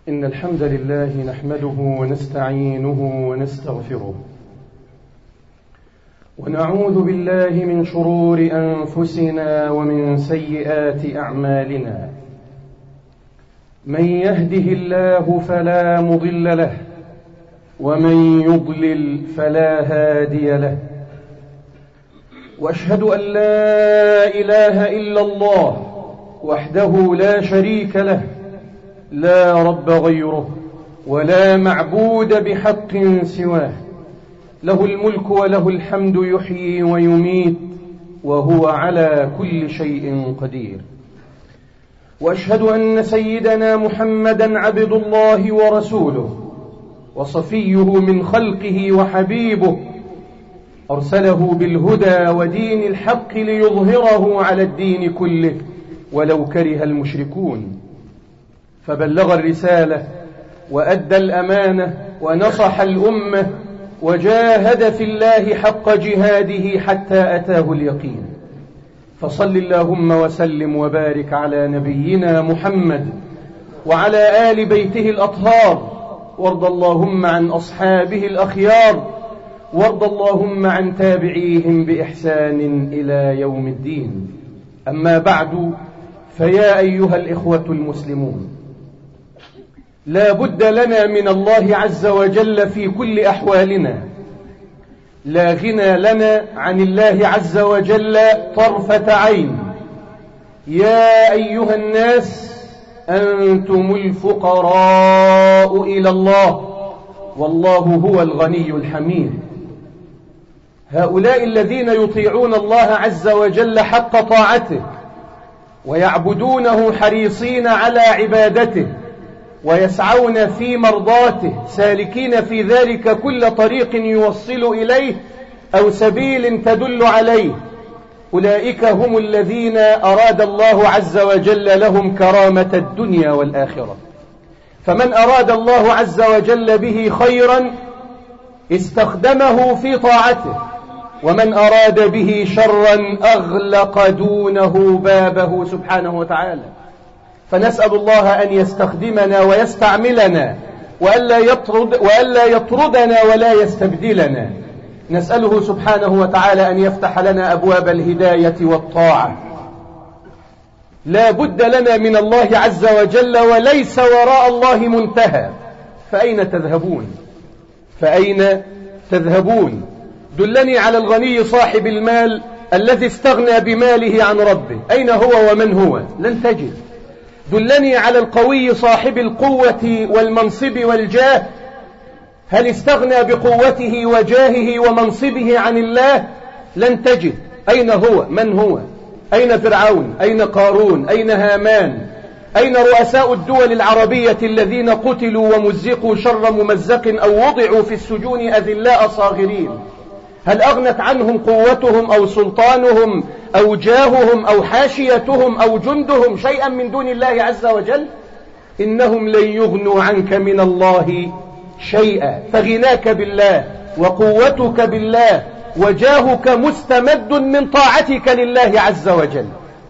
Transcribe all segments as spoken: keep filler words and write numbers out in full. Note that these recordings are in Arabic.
إن الحمد لله نحمده ونستعينه ونستغفره ونعوذ بالله من شرور أنفسنا ومن سيئات أعمالنا. من يهده الله فلا مضل له ومن يضلل فلا هادي له، وأشهد أن لا إله إلا الله وحده لا شريك له، لا رب غيره ولا معبود بحق سواه، له الملك وله الحمد يحيي ويميت وهو على كل شيء قدير. وأشهد أن سيدنا محمدا عبد الله ورسوله وصفيه من خلقه وحبيبه، أرسله بالهدى ودين الحق ليظهره على الدين كله ولو كره المشركون، فبلغ الرسالة وأدى الأمانة ونصح الأمة وجاهد في الله حق جهاده حتى أتاه اليقين. فصل اللهم وسلم وبارك على نبينا محمد وعلى آل بيته الأطهار، وارض اللهم عن أصحابه الأخيار، وارض اللهم عن تابعيهم بإحسان إلى يوم الدين. أما بعد، فيا أيها الإخوة المسلمون، لا بد لنا من الله عز وجل في كل أحوالنا، لا غنى لنا عن الله عز وجل طرفة عين. يا أيها الناس أنتم الفقراء إلى الله والله هو الغني الحميد. هؤلاء الذين يطيعون الله عز وجل حق طاعته ويعبدونه حريصين على عبادته ويسعون في مرضاته، سالكين في ذلك كل طريق يوصل إليه أو سبيل تدل عليه، أولئك هم الذين أراد الله عز وجل لهم كرامة الدنيا والآخرة. فمن أراد الله عز وجل به خيرا استخدمه في طاعته، ومن أراد به شرا أغلق دونه بابه سبحانه وتعالى. فنسأل الله أن يستخدمنا ويستعملنا وألا يطرد وألا يطردنا ولا يستبدلنا. نسأله سبحانه وتعالى أن يفتح لنا أبواب الهداية والطاعة. لا بد لنا من الله عز وجل، وليس وراء الله منتهى. فأين تذهبون؟ فأين تذهبون؟ دلني على الغني صاحب المال الذي استغنى بماله عن ربه، أين هو ومن هو؟ لن تجد. دلني على القوي صاحب القوة والمنصب والجاه، هل استغنى بقوته وجاهه ومنصبه عن الله؟ لن تجد. أين هو؟ من هو؟ أين فرعون؟ أين قارون؟ أين هامان؟ أين رؤساء الدول العربية الذين قتلوا ومزقوا شر ممزق أو وضعوا في السجون أذلاء صاغرين؟ هل أغنت عنهم قوتهم أو سلطانهم أو جاههم أو حاشيتهم أو جندهم شيئا من دون الله عز وجل؟ إنهم لن يغنوا عنك من الله شيئا. فغناك بالله وقوتك بالله وجاهك مستمد من طاعتك لله عز وجل.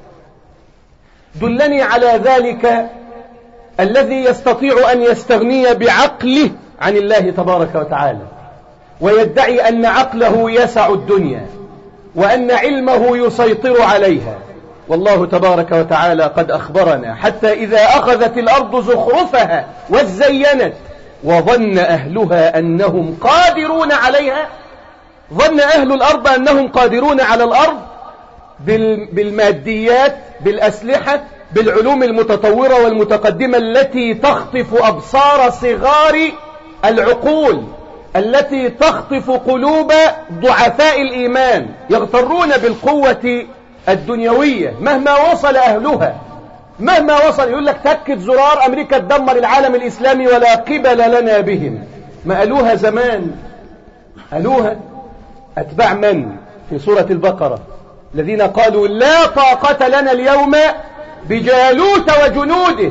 دلني على ذلك الذي يستطيع أن يستغني بعقله عن الله تبارك وتعالى، ويدعي أن عقله يسع الدنيا وأن علمه يسيطر عليها. والله تبارك وتعالى قد أخبرنا: حتى إذا أخذت الأرض زخرفها وزينت وظن أهلها أنهم قادرون عليها. ظن أهل الأرض أنهم قادرون على الأرض بالماديات، بالأسلحة، بالعلوم المتطورة والمتقدمة التي تخطف أبصار صغار العقول، التي تخطف قلوب ضعفاء الإيمان، يغترون بالقوة الدنيوية مهما وصل أهلها. مهما وصل، يقول لك تكت زرار أمريكا تدمر العالم الإسلامي ولا قبل لنا بهم. ما قالوها زمان؟ قالوها أتباع من في سورة البقرة؟ الذين قالوا لا طاقة لنا اليوم بجالوت وجنوده.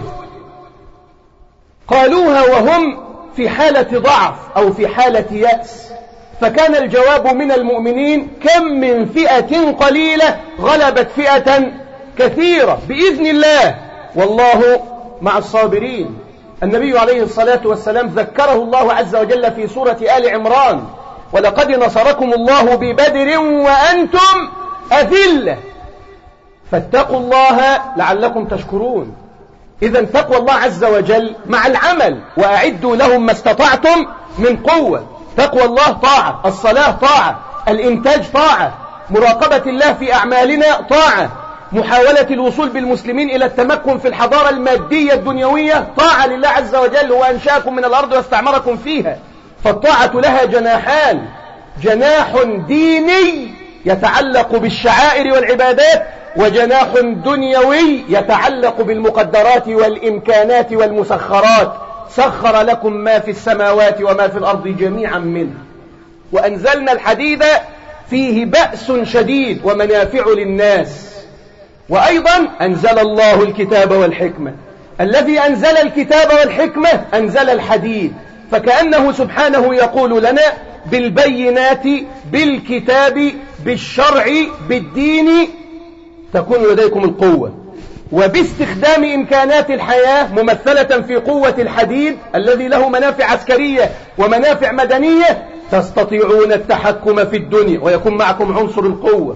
قالوها وهم في حالة ضعف أو في حالة يأس. فكان الجواب من المؤمنين: كم من فئة قليلة غلبت فئة كثيرة بإذن الله والله مع الصابرين. النبي عليه الصلاة والسلام ذكره الله عز وجل في سورة آل عمران: ولقد نصركم الله ببدر وأنتم أذلة فاتقوا الله لعلكم تشكرون. إذن تقوى الله عز وجل مع العمل، وأعدوا لهم ما استطعتم من قوة. تقوى الله طاعة، الصلاة طاعة، الإنتاج طاعة، مراقبة الله في أعمالنا طاعة، محاولة الوصول بالمسلمين إلى التمكن في الحضارة المادية الدنيوية طاعة لله عز وجل، وأنشأكم من الأرض واستعمركم فيها. فالطاعة لها جناحان: جناح ديني يتعلق بالشعائر والعبادات، وجناح دنيوي يتعلق بالمقدرات والإمكانات والمسخرات. سخر لكم ما في السماوات وما في الأرض جميعا منه، وأنزلنا الحديد فيه بأس شديد ومنافع للناس. وأيضا أنزل الله الكتاب والحكمة. الذي أنزل الكتاب والحكمة أنزل الحديد، فكأنه سبحانه يقول لنا: بالبينات، بالكتاب، بالشرع، بالدين تكون لديكم القوة، وباستخدام إمكانات الحياة ممثلة في قوة الحديد الذي له منافع عسكرية ومنافع مدنية تستطيعون التحكم في الدنيا ويكون معكم عنصر القوة.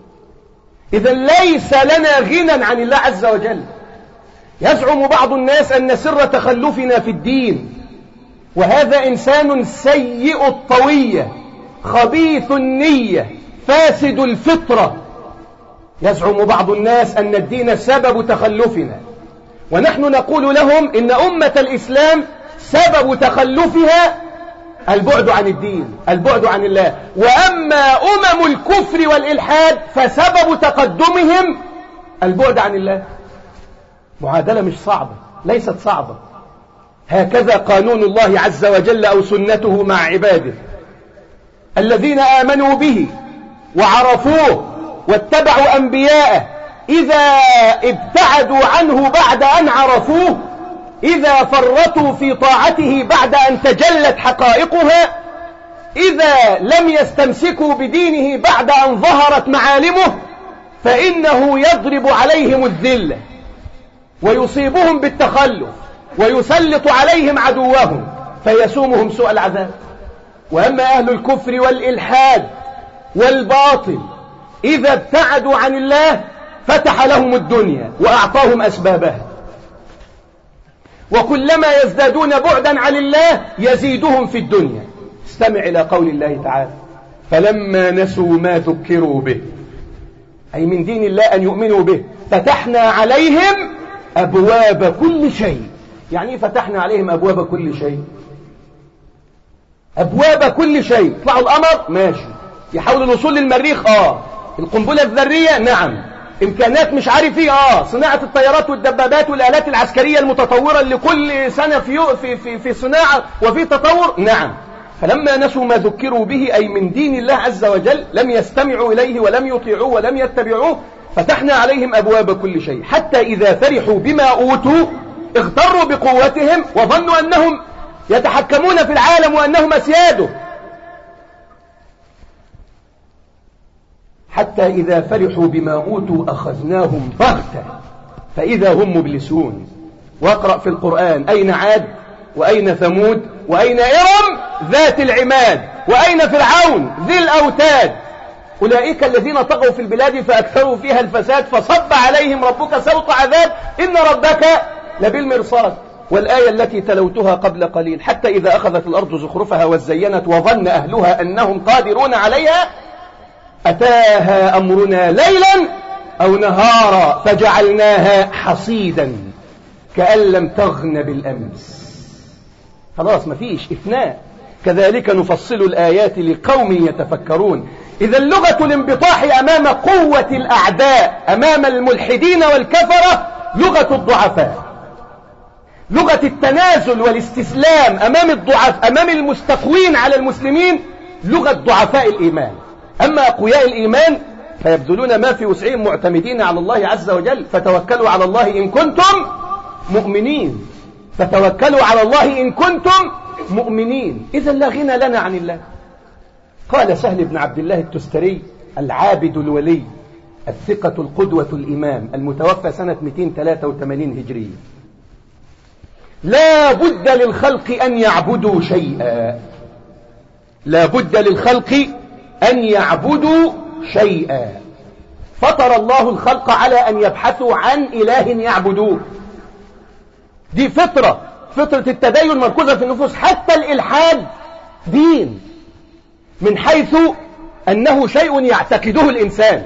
إذا ليس لنا غنى عن الله عز وجل. يزعم بعض الناس أن سر تخلفنا في الدين، وهذا إنسان سيء الطوية خبيث النية فاسد الفطرة. يزعم بعض الناس أن الدين سبب تخلفنا، ونحن نقول لهم إن أمة الإسلام سبب تخلفها البعد عن الدين، البعد عن الله. وأما أمم الكفر والإلحاد فسبب تقدمهم البعد عن الله. معادلة مش صعبة، ليست صعبة. هكذا قانون الله عز وجل أو سنته مع عباده. الذين آمنوا به وعرفوه واتبعوا أنبياءه إذا ابتعدوا عنه بعد أن عرفوه، إذا فرطوا في طاعته بعد أن تجلت حقائقها، إذا لم يستمسكوا بدينه بعد أن ظهرت معالمه، فإنه يضرب عليهم الذلة ويصيبهم بالتخلف ويسلط عليهم عدوهم فيسومهم سوء العذاب. وأما أهل الكفر والإلحاد والباطل إذا ابتعدوا عن الله فتح لهم الدنيا وأعطاهم أسبابها، وكلما يزدادون بعدا عن الله يزيدهم في الدنيا. استمع إلى قول الله تعالى: فلما نسوا ما ذكروا به، أي من دين الله أن يؤمنوا به، فتحنا عليهم أبواب كل شيء. يعني فتحنا عليهم أبواب كل شيء، أبواب كل شيء. يطلعوا القمر ماشي، يحاولوا الوصول للمريخ آه، القنبلة الذرية نعم، إمكانات مش عارف إيه آه، صناعة الطيارات والدبابات والآلات العسكرية المتطورة اللي كل سنة في في في, في صناعة وفي تطور نعم. فلما نسوا ما ذكروا به أي من دين الله عز وجل لم يستمعوا إليه ولم يطيعوه ولم يتبعوه، فتحنا عليهم أبواب كل شيء، حتى إذا فرحوا بما أوتوا اغتروا بقوتهم وظنوا أنهم يتحكمون في العالم وأنهم أسياده، حتى إذا فرحوا بما أوتوا أخذناهم بغتة فإذا هم مبلسون. واقرأ في القرآن: أين عاد وأين ثمود وأين إرم ذات العماد وأين فرعون ذي الأوتاد أولئك الذين طغوا في البلاد فأكثروا فيها الفساد فصب عليهم ربك سوط عذاب إن ربك لبالمرصاد. والآية التي تلوتها قبل قليل: حتى إذا أخذت الأرض زخرفها وزينت وظن أهلها أنهم قادرون عليها أتاها أمرنا ليلا أو نهارا فجعلناها حصيدا كأن لم تغن بالأمس. خلاص مفيش إثناء. كذلك نفصل الآيات لقوم يتفكرون. إذا لغة الانبطاح أمام قوة الأعداء، أمام الملحدين والكفرة، لغة الضعفاء. لغة التنازل والاستسلام أمام الضعف، أمام المستقوين على المسلمين، لغة ضعفاء الإيمان. أما أقوياء الإيمان فيبذلون ما في وسعهم معتمدين على الله عز وجل. فتوكلوا على الله إن كنتم مؤمنين، فتوكلوا على الله إن كنتم مؤمنين. إذا لا غنى لنا عن الله. قال سهل بن عبد الله التستري العابد الولي الثقة القدوة الإمام المتوفى سنة مئتين وثلاثة وثمانين هجرية: لا بد للخلق أن يعبدوا شيئا، لا بد للخلق أن يعبدوا شيئا. فطر الله الخلق على أن يبحثوا عن إله يعبدوه، دي فطرة، فطرة التدين مركوزة في النفوس. حتى الإلحاد دين، من حيث أنه شيء يعتقده الإنسان.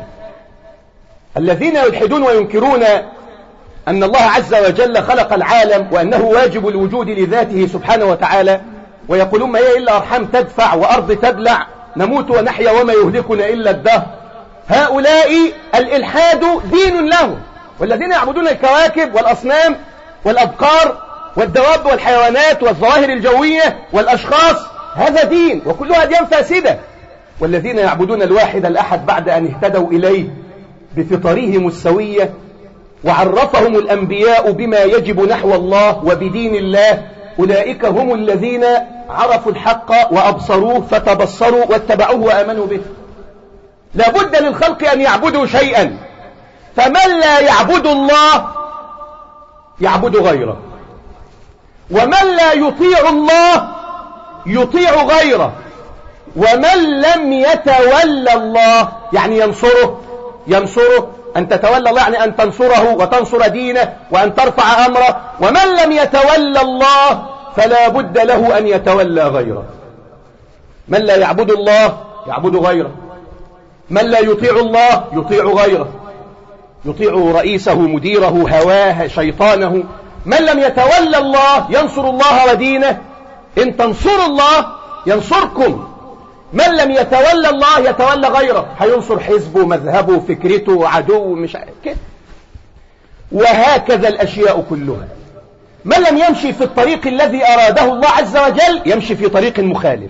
الذين يلحدون وينكرون أن الله عز وجل خلق العالم وأنه واجب الوجود لذاته سبحانه وتعالى، ويقولون ما هي إلا أرحام تدفع وأرض تبلع، نموت ونحيا وما يهلكنا إلا الدهر، هؤلاء الإلحاد دين لهم. والذين يعبدون الكواكب والأصنام والأبقار والدواب والحيوانات والظواهر الجوية والأشخاص، هذا دين، وكلها أديان فاسدة. والذين يعبدون الواحد الأحد بعد أن اهتدوا إليه بفطرهم السوية، وعرفهم الأنبياء بما يجب نحو الله وبدين الله، أولئك هم الذين عرفوا الحق وأبصروه فتبصروا واتبعوه وآمنوا به. لا بد للخلق أن يعبدوا شيئا، فمن لا يعبد الله يعبد غيره، ومن لا يطيع الله يطيع غيره، ومن لم يتولى الله يعني ينصره ينصره أن تتولى الله يعني أن تنصره وتنصر دينه وأن ترفع أمره، ومن لم يتولى الله فلا بد له أن يتولى غيره. من لا يعبد الله يعبد غيره، من لا يطيع الله يطيع غيره، يطيع رئيسه مديره هواه شيطانه. من لم يتولى الله ينصر الله ودينه، إن تنصروا الله ينصركم. من لم يتولى الله يتولى غيره، هينصر حزبه مذهبه فكرته عدو مش كده. وهكذا الأشياء كلها. من لم يمشي في الطريق الذي أراده الله عز وجل يمشي في طريق مخالف.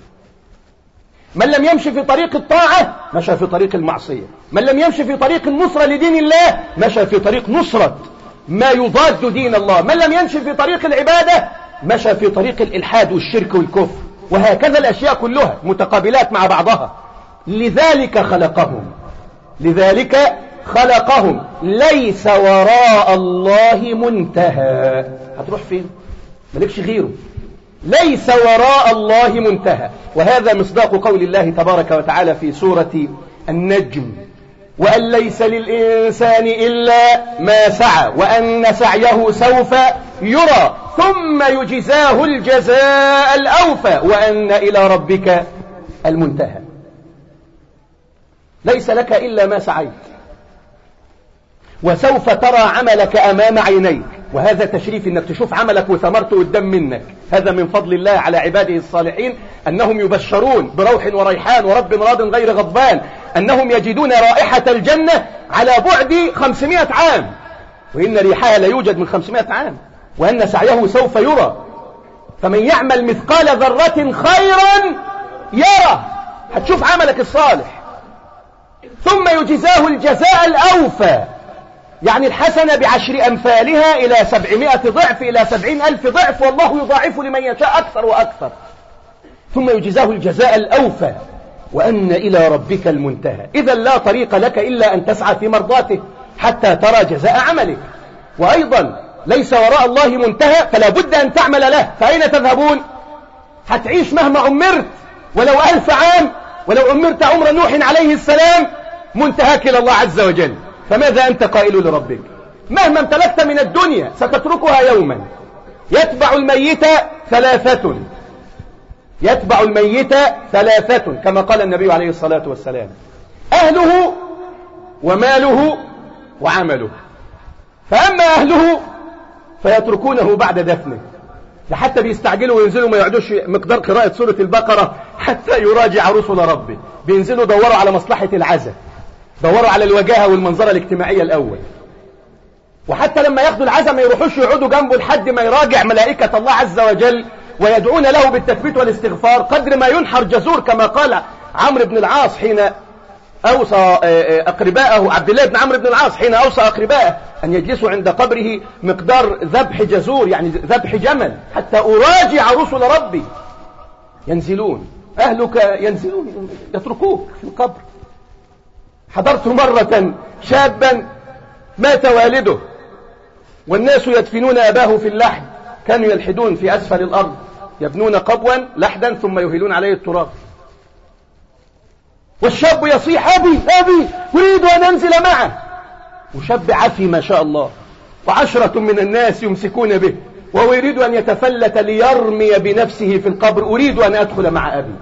من لم يمشي في طريق الطاعة مشى في طريق المعصية. من لم يمشي في طريق النصرة لدين الله مشى في طريق نصرة ما يضاد دين الله. من لم يمشي في طريق العبادة مشى في طريق الإلحاد والشرك والكفر. وهكذا الأشياء كلها متقابلات مع بعضها. لذلك خلقهم لذلك خلقهم ليس وراء الله منتهى. هتروح فين؟ مالكش غيره. ليس وراء الله منتهى. وهذا مصداق قول الله تبارك وتعالى في سورة النجم: وأن ليس للإنسان إلا ما سعى وأن سعيه سوف يرى ثم يجزاه الجزاء الأوفى وأن إلى ربك المنتهى. ليس لك إلا ما سعيت، وسوف ترى عملك أمام عينيك. وهذا تشريف إنك تشوف عملك وثمرته قدام منك. هذا من فضل الله على عباده الصالحين، أنهم يبشرون بروح وريحان ورب راض غير غضبان، أنهم يجدون رائحة الجنة على بعد خمسمائة عام، وإن ريحها لا يوجد من خمسمائة عام، وأن سعيه سوف يرى. فمن يعمل مثقال ذرة خيرا يرى، هتشوف عملك الصالح. ثم يجزاه الجزاء الأوفى، يعني الحسنة بعشر أمثالها إلى سبعمائة ضعف إلى سبعين ألف ضعف، والله يضاعف لمن يشاء أكثر وأكثر. ثم يجزاه الجزاء الأوفى وأن إلى ربك المنتهى. إذا لا طريق لك إلا أن تسعى في مرضاته حتى ترى جزاء عملك. وأيضا ليس وراء الله منتهى، فلا بد أن تعمل له. فأين تذهبون؟ هتعيش مهما عمرت ولو ألف عام، ولو عمرت عمر نوح عليه السلام، منتهاك إلى الله عز وجل. فماذا أنت قائل لربك؟ مهما امتلكت من الدنيا ستتركها يوما. يتبع الميت ثلاثة يتبع الميت ثلاثة كما قال النبي عليه الصلاة والسلام: أهله وماله وعمله. فأما أهله فيتركونه بعد دفنه، لحتى بيستعجلوا وينزلوا ما يعدوش مقدار قراءة سورة البقرة حتى يراجع رسل ربه. بينزلوا دوروا على مصلحة العزة، دوروا على الوجاهة والمنظرة الاجتماعية الأول. وحتى لما ياخدوا العزة ما يروحوش يقعدوا جنبه لحد ما يراجع ملائكة الله عز وجل ويدعون له بالتثبيت والاستغفار قدر ما ينحر جزور، كما قال عمرو بن العاص حين أوصى أقرباءه، عبد الله بن عمرو بن العاص حين أوصى أقرباءه أن يجلسوا عند قبره مقدار ذبح جزور، يعني ذبح جمل، حتى أراجع رسل ربي. ينزلون، أهلك ينزلون يتركوك في القبر. حضرت مرة شابا مات والده والناس يدفنون أباه في اللحد، كانوا يلحدون في أسفل الأرض، يبنون قبوا لحدا ثم يهيلون عليه التراب، والشاب يصيح أبي أبي أريد أن أنزل معه، وشاب عفي ما شاء الله، وعشرة من الناس يمسكون به وهو يريد أن يتفلت ليرمي بنفسه في القبر، أريد أن أدخل مع أبي.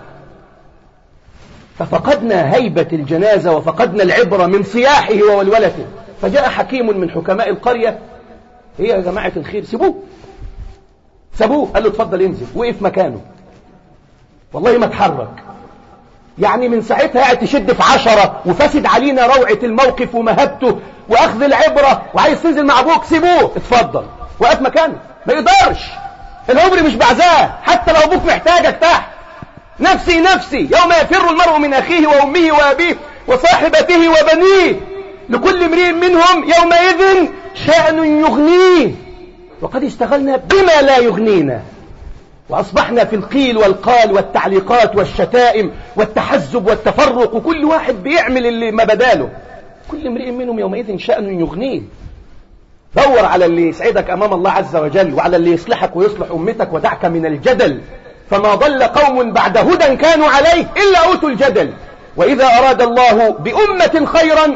ففقدنا هيبة الجنازة وفقدنا العبرة من صياحه وولولته. فجاء حكيم من حكماء القرية، هي يا جماعة الخير سيبوه سابوه، قال له اتفضل انزل، وقف مكانه والله ما اتحرك. يعني من ساعتها قاعد تشد في عشرة وفاسد علينا روعة الموقف ومهبته واخذ العبرة، وعايز تنزل مع ابوك سيبوه اتفضل، وقف مكانه ما يقدرش، العمر مش بعزاه، حتى لو ابوك محتاجك تحت. نفسي نفسي يوم يفر المرء من اخيه وامه وابيه وصاحبته وبنيه لكل امرئ منهم يومئذ شأن يغنيه، وقد اشتغلنا بما لا يغنينا، وأصبحنا في القيل والقال والتعليقات والشتائم والتحزب والتفرق، وكل واحد بيعمل اللي ما بداله. كل امرئ منهم يومئذ شأن يغنيه. دور على اللي يسعدك أمام الله عز وجل، وعلى اللي يصلحك ويصلح أمتك، ودعك من الجدل، فما ضل قوم بعد هدى كانوا عليه إلا أوتوا الجدل. وإذا أراد الله بأمة خيرا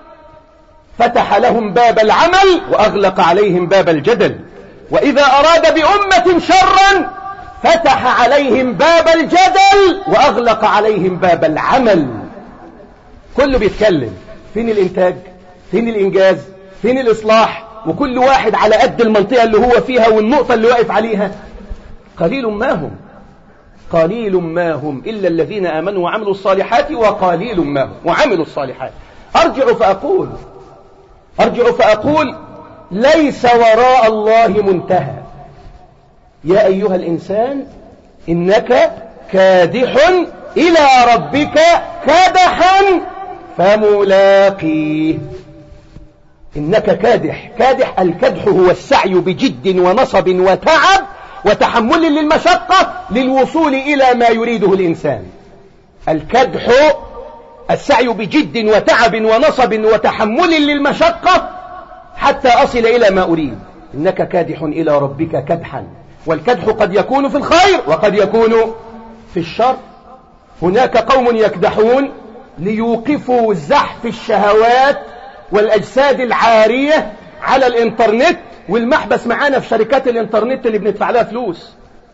فتح لهم باب العمل وأغلق عليهم باب الجدل، وإذا أراد بأمة شرا فتح عليهم باب الجدل وأغلق عليهم باب العمل. كله بيتكلم، فين الإنتاج؟ فين الإنجاز؟ فين الإصلاح؟ وكل واحد على قد المنطقة اللي هو فيها والنقطة اللي واقف عليها. قليل ما هم قليل ما هم إلا الذين آمنوا وعملوا الصالحات، وقليل ما هم وعملوا الصالحات. أرجع فأقول أرجع فأقول ليس وراء الله منتهى. يا أيها الإنسان إنك كادح إلى ربك كدحا فملاقيه. إنك كادح. كادح الكدح هو السعي بجد ونصب وتعب وتحمل للمشقة للوصول إلى ما يريده الإنسان. الكدح السعي بجد وتعب ونصب وتحمل للمشقة حتى أصل إلى ما أريد. إنك كادح إلى ربك كدحا. والكدح قد يكون في الخير وقد يكون في الشر. هناك قوم يكدحون ليوقفوا زحف الشهوات والأجساد العارية على الإنترنت، والمحبس معانا في شركات الإنترنت اللي بندفع لها فلوس،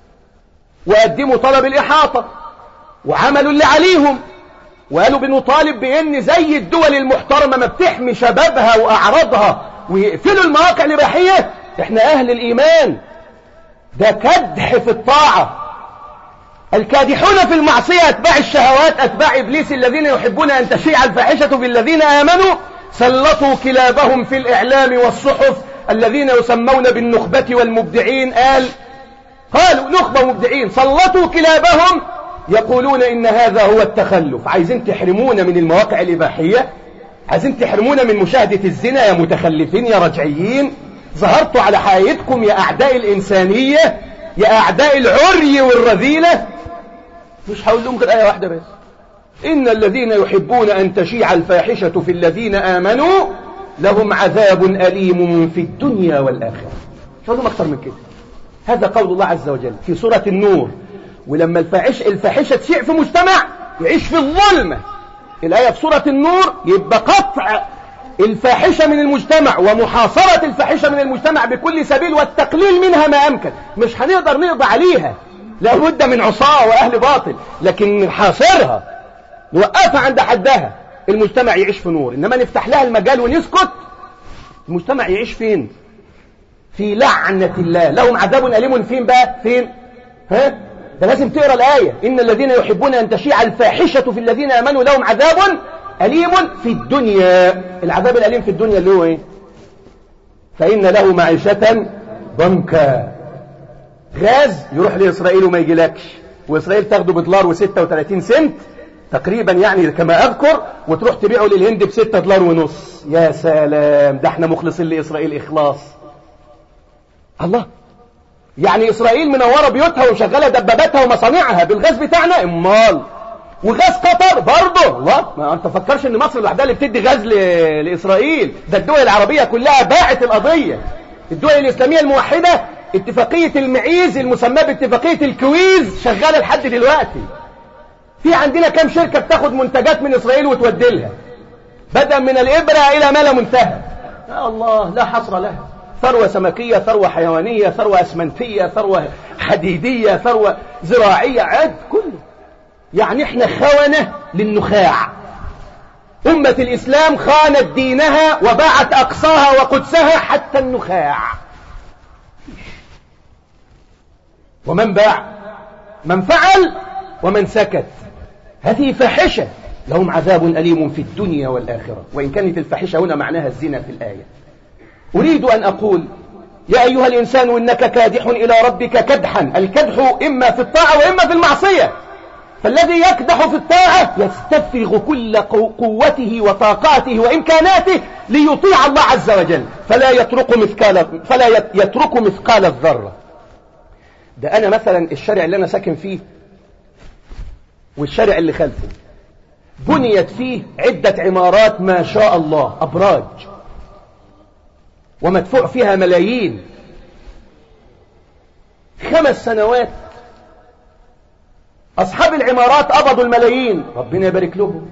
وقدموا طلب الإحاطة وعملوا اللي عليهم، وقالوا بنطالب بأن زي الدول المحترمة ما بتحمي شبابها وأعراضها ويقفلوا المواقع الإباحية، احنا أهل الإيمان. ده كدح في الطاعة. الكادحون في المعصية أتباع الشهوات أتباع إبليس الذين يحبون أن تشيع الفاحشة في الذين آمنوا سلطوا كلابهم في الإعلام والصحف الذين يسمون بالنخبة والمبدعين. قال قالوا نخبة مبدعين سلطوا كلابهم يقولون إن هذا هو التخلف. عايزين تحرمونا من المواقع الإباحية؟ عايزين تحرمونا من مشاهدة الزنا يا متخلفين يا رجعيين؟ ظهرتوا على حقيقتكم يا أعداء الإنسانية يا أعداء العري والرذيلة. مش هقول لهم غير آية واحدة بس: إن الذين يحبون أن تشيع الفاحشة في الذين آمنوا لهم عذاب أليم في الدنيا والآخرة. مش هقول لهم أكتر من كده. هذا قول الله عز وجل في سورة النور. ولما الفاحش الفاحشة تشيع في مجتمع يعيش في الظلمة، الآية في سورة النور، يبقى قطع الفاحشة من المجتمع ومحاصرة الفاحشة من المجتمع بكل سبيل والتقليل منها ما أمكن. مش هنقدر نقضي عليها، لابد من عصاة وأهل باطل، لكن نحاصرها نوقفها عند حدها. المجتمع يعيش في نور. إنما نفتح لها المجال ونسكت، المجتمع يعيش فين؟ في لعنة الله. لهم عذاب أليم فين بقى؟ فين؟ ها؟ ده لازم تقرأ الآية: إن الذين يحبون أن تشيع الفاحشة في الذين آمنوا لهم عذاب أليم في الدنيا. العذاب الأليم في الدنيا اللي هو إيه؟ فإن له معيشة ضنكا. غاز يروح لإسرائيل وما يجيلكش، وإسرائيل تاخده بدولار وستة وثلاثين سنت تقريبا يعني كما أذكر، وتروح تبيعه للهند بستة دولار ونص. يا سلام، ده احنا مخلصين لإسرائيل إخلاص. الله، يعني إسرائيل منورة بيوتها ومشغلة دباباتها ومصانعها بالغاز بتاعنا؟ امال وغاز قطر برضه. الله، ما انت فكرش ان مصر لوحدها اللي بتدي غاز ل... لإسرائيل. ده الدول العربية كلها باعت القضية. الدول الإسلامية الموحدة اتفاقية المعيز المسمى باتفاقية الكويز شغالة لحد دلوقتي. في عندنا كام شركة بتاخد منتجات من إسرائيل وتودلها، بدءا من الإبرة إلى ما لا منتهى. يا الله لا حصر لها، ثروة سمكية، ثروة حيوانية، ثروة أسمنتية، ثروة حديدية، ثروة زراعية، عد كله. يعني احنا خونة للنخاع. أمة الإسلام خانت دينها وباعت أقصاها وقدسها حتى النخاع. ومن باع؟ من فعل ومن سكت. هذه فاحشة، لهم عذاب أليم في الدنيا والآخرة. وإن كانت الفاحشة هنا معناها الزنا في الآية. أريد أن أقول يا أيها الإنسان إنك كادح إلى ربك كدحا. الكدح إما في الطاعة وإما في المعصية. فالذي يكدح في الطاعة يستفرغ كل قوته وطاقاته وإمكاناته ليطيع الله عز وجل، فلا يترك مثقال فلا يترك مثقال الذرة. ده أنا مثلا الشارع اللي أنا ساكن فيه والشارع اللي خلفه بنيت فيه عدة عمارات ما شاء الله، أبراج، ومدفوع فيها ملايين. خمس سنوات أصحاب العمارات قبضوا الملايين، ربنا يبارك لهم،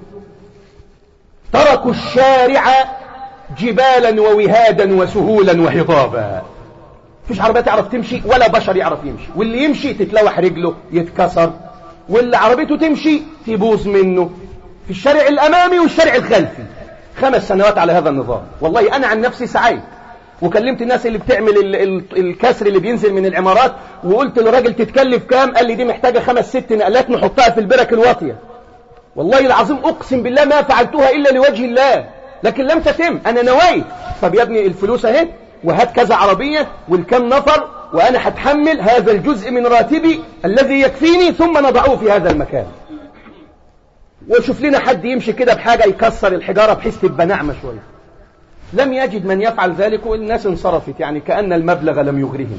تركوا الشارع جبالا ووهادا وسهولا وهضابا. مفيش عربية تعرف تمشي ولا بشر يعرف يمشي، واللي يمشي تتلوح رجله يتكسر، واللي عربيته تمشي تبوظ منه، في الشارع الأمامي والشارع الخلفي. خمس سنوات على هذا النظام. والله أنا عن نفسي سعيت وكلمت الناس اللي بتعمل ال ال الكسر اللي بينزل من العمارات، وقلت للراجل تتكلف كام؟ قال لي دي محتاجة خمس ست نقلات نحطها في البرك الواطية. والله العظيم أقسم بالله ما فعلتها إلا لوجه الله، لكن لم تتم. أنا نويت. طب يا ابني الفلوس اهي، وهات كذا عربية والكم نفر، وأنا هتحمل هذا الجزء من راتبي الذي يكفيني، ثم نضعه في هذا المكان. وشوف لنا حد يمشي كده بحاجة يكسر الحجارة بحيث تبقى ناعمة شوية. لم يجد من يفعل ذلك، والناس انصرفت، يعني كأن المبلغ لم يغرهم.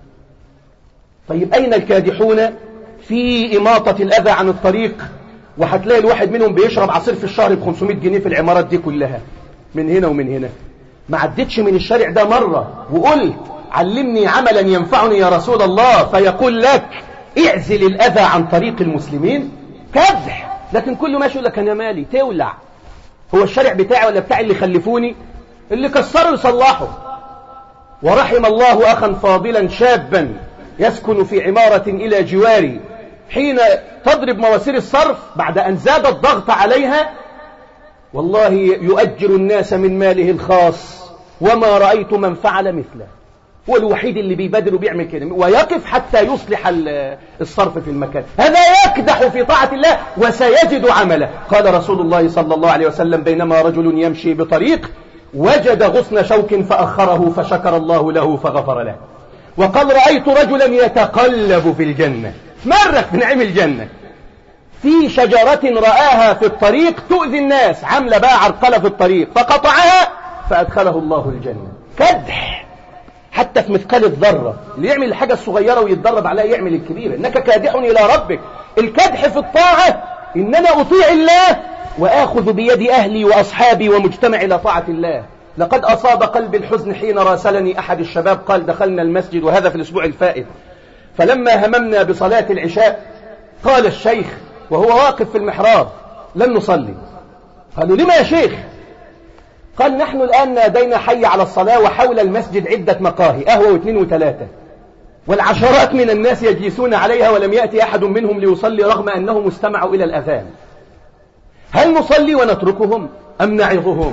طيب أين الكادحون في إماطة الأذى عن الطريق؟ وهتلاقي الواحد منهم بيشرب عصير في الشهر ب خمسمائة جنيه في العمارات دي كلها، من هنا ومن هنا. ما عدتش من الشارع ده مرة وقلت علمني عملا ينفعني يا رسول الله، فيقول لك اعزل الأذى عن طريق المسلمين؟ كدح. لكن كل ما يقول لك أنا مالي، تولع. هو الشارع بتاعي ولا بتاع اللي خلفوني؟ اللي كسروا يصلحوا. ورحم الله أخا فاضلا شابا يسكن في عمارة إلى جواري، حين تضرب مواسير الصرف بعد أن زاد الضغط عليها والله يؤجر الناس من ماله الخاص، وما رأيت من فعل مثله. هو الوحيد اللي بيبادر وبيعمل كده، ويقف حتى يصلح الصرف في المكان. هذا يكدح في طاعة الله وسيجد عمله. قال رسول الله صلى الله عليه وسلم بينما رجل يمشي بطريق وجد غصن شوك فأخره فشكر الله له فغفر له. وقال رأيت رجلا يتقلب في الجنة، مرت في نعيم الجنة، في شجرة رآها في الطريق تؤذي الناس، عاملة بقى عرقلة في الطريق، فقطعها فأدخله الله الجنة. كدح حتى في مثقال الذرة. اللي يعمل الحاجة الصغيرة ويتدرب عليها يعمل الكبيرة. إنك كادح إلى ربك. الكدح في الطاعة إن أنا أطيع الله وآخذ بيد أهلي وأصحابي ومجتمع إلى طاعة الله. لقد أصاب قلبي الحزن حين راسلني أحد الشباب قال دخلنا المسجد، وهذا في الأسبوع الفائت، فلما هممنا بصلاة العشاء قال الشيخ وهو واقف في المحراب لن نصلي. قالوا لما يا شيخ؟ قال نحن الآن نادينا حي على الصلاة، وحول المسجد عدة مقاهي، قهوة واثنين وثلاثة، والعشرات من الناس يجلسون عليها ولم يأتي أحد منهم ليصلي رغم أنهم استمعوا إلى الأذان. هل نصلي ونتركهم أم نعظهم؟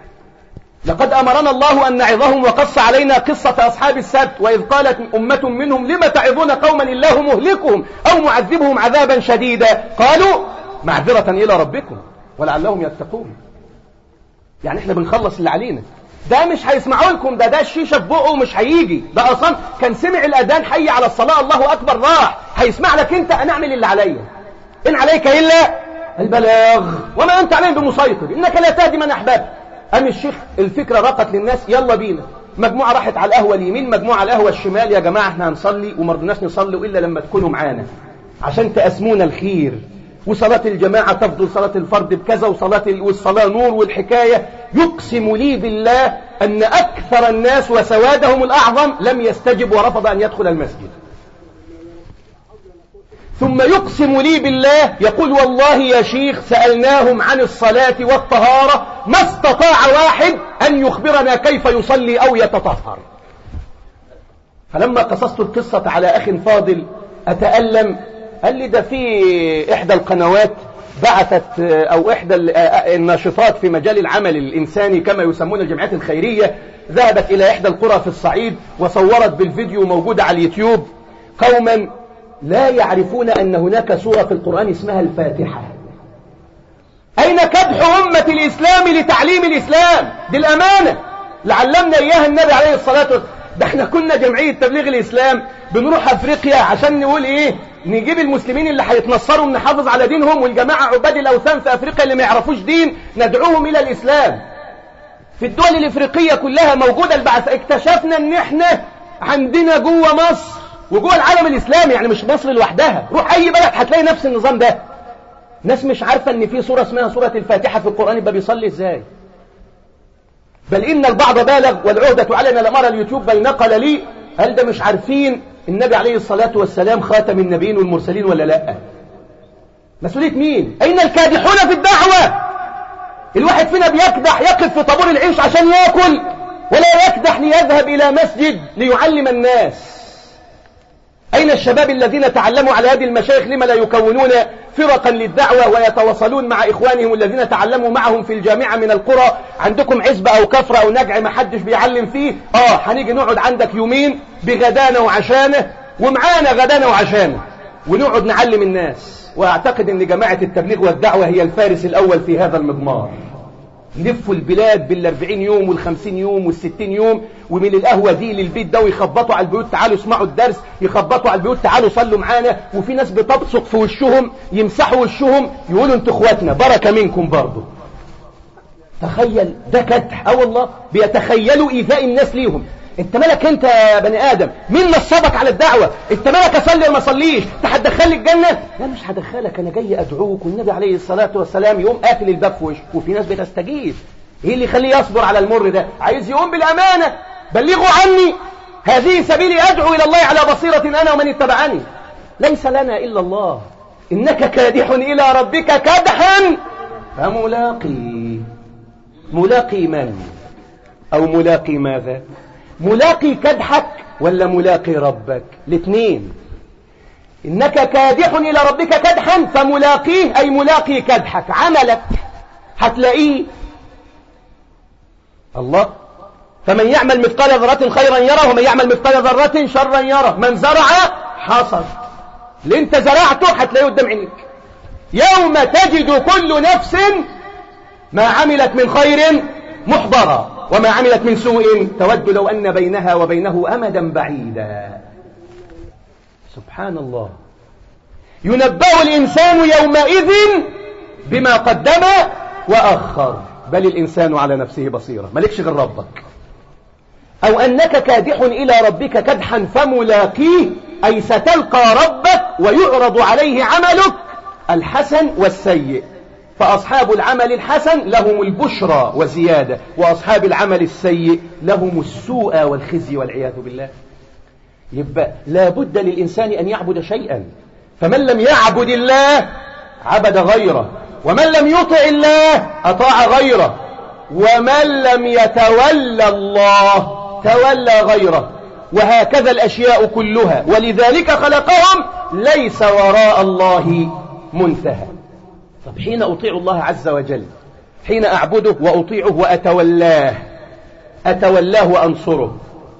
لقد أمرنا الله أن نعظهم، وقص علينا قصة أصحاب السبت، وإذ قالت أمة منهم لما تعظون قوما الله مهلكهم أو معذبهم عذابا شديدا قالوا معذرة إلى ربكم ولعلهم يتقون. يعني احنا بنخلص اللي علينا. ده مش هيسمعوا لكم، ده ده الشيشة في بقه ومش هيجي، ده أصلا كان سمع الأذان حي على الصلاة الله أكبر راح، هيسمع لك أنت. أنا أعمل اللي عليا، إن عليك إلا البلاغ وما أنت عليهم بمسيطر، إنك لا تهدي من أحببت. أم الشيخ الفكرة رقت للناس، يلا بينا. مجموعة راحت على القهوة اليمين، مجموعة على القهوة الشمال، يا جماعة احنا هنصلي وما رضناش نصلي إلا لما تكونوا معانا عشان تقسمونا الخير، وصلاة الجماعة تفضل صلاة الفرد بكذا، وصلاة والصلاة نور، والحكاية. يقسم لي بالله أن أكثر الناس وسوادهم الأعظم لم يستجب ورفض أن يدخل المسجد. ثم يقسم لي بالله يقول والله يا شيخ سألناهم عن الصلاة والطهارة ما استطاع واحد أن يخبرنا كيف يصلي أو يتطهر. فلما قصصت القصة على أخ فاضل أتألم، قال لي ده في إحدى القنوات بعثت أو إحدى الناشطات في مجال العمل الإنساني كما يسمون الجمعيات الخيرية ذهبت إلى إحدى القرى في الصعيد وصورت بالفيديو موجودة على اليوتيوب قوما لا يعرفون أن هناك سورة في القرآن اسمها الفاتحة. أين كدح أمة الإسلام لتعليم الإسلام؟ دي الأمانة لعلمنا إياها النبي عليه الصلاة والسلام. ده احنا كنا جمعية تبليغ الإسلام بنروح أفريقيا عشان نقول إيه، نجيب المسلمين اللي هيتنصروا نحافظ على دينهم، والجماعة عباد الأوثان في أفريقيا اللي ما يعرفوش دين ندعوهم إلى الإسلام. في الدول الإفريقية كلها موجودة البعث. اكتشفنا ان احنا عندنا جوه مصر وجوه العالم الإسلامي، يعني مش مصر لوحدها، روح أي بلد هتلاقي نفس النظام ده. ناس مش عارفة ان في سورة اسمها سورة الفاتحة في القرآن، يبقى بيصلي ازاي؟ بل إن البعض بالغ والعهدة علينا لم أرى اليوتيوب بل نقل لي، هل ده مش عارفين النبي عليه الصلاة والسلام خاتم النبيين والمرسلين ولا لا؟ مسؤولية مين؟ أين الكادحون في الدعوة؟ الواحد فينا بيكدح يقف في طابور العيش عشان يأكل، ولا يكدح ليذهب إلى مسجد ليعلم الناس. أين الشباب الذين تعلموا على هذه المشايخ؟ لما لا يكونون فرقا للدعوة ويتواصلون مع إخوانهم الذين تعلموا معهم في الجامعة من القرى؟ عندكم عزبة أو كفرة أو نجع ما حدش بيعلم فيه، آه هنيجي نقعد عندك يومين بغدانة وعشانة ومعانا غدانة وعشانة ونقعد نعلم الناس. وأعتقد أن جماعة التبليغ والدعوة هي الفارس الأول في هذا المضمار. لفوا البلاد بالاربعين يوم والخمسين يوم والستين يوم، ومن القهوة دي للبيت ده، ويخبطوا على البيوت تعالوا اسمعوا الدرس، يخبطوا على البيوت تعالوا صلوا معانا، وفي ناس بتبصق في وشهم يمسحوا وشهم يقولوا انتوا اخواتنا بركة منكم برضو. تخيل ده كدح. اه والله بيتخيلوا إيذاء الناس ليهم. انت مالك انت يا بني ادم؟ مين نصبك على الدعوة؟ انت مالك اصلي ولا ما اصليش؟ انت هتدخلني الجنة؟ لا مش هدخلك، انا جاي ادعوك. والنبي عليه الصلاة والسلام يقوم قافل الباب في وشه، وفي ناس بتستجيب. ايه اللي يخليه يصبر على المر ده؟ عايز يقوم بالامانة. بلغوا عني هذه سبيلي ادعو الى الله على بصيرة انا ومن اتبعني. ليس لنا الا الله. انك كادح الى ربك كدحا فملاقي. ملاقي من؟ او ملاقي ماذا؟ ملاقي كدحك ولا ملاقي ربك؟ الاثنين. إنك كادح إلى ربك كدحا فملاقيه أي ملاقي كدحك. عملك هتلاقيه. الله. فمن يعمل مثقال ذرة خيرا يره ومن يعمل مثقال ذرة شرا يره. من زرع حصد. اللي انت زرعته هتلاقيه قدام عينيك. يوم تجد كل نفس ما عملت من خير محضرا وما عملت من سوء تود لو أن بينها وبينه أمدا بعيدا. سبحان الله. ينبأ الإنسان يومئذ بما قدم وأخر بل الإنسان على نفسه بصيرة. مالكش غير ربك. أو أنك كادح إلى ربك كدحا فملاقيه أي ستلقى ربك ويعرض عليه عملك الحسن والسيء. فأصحاب العمل الحسن لهم البشرى وزيادة، وأصحاب العمل السيء لهم السوء والخزي والعياذ بالله. يبقى لا بد للإنسان أن يعبد شيئا، فمن لم يعبد الله عبد غيره، ومن لم يطع الله أطاع غيره، ومن لم يتولى الله تولى غيره، وهكذا الأشياء كلها. ولذلك خلقهم ليس وراء الله منتهى. طب حين أطيع الله عز وجل، حين أعبده وأطيعه وأتولاه، أتولاه وأنصره،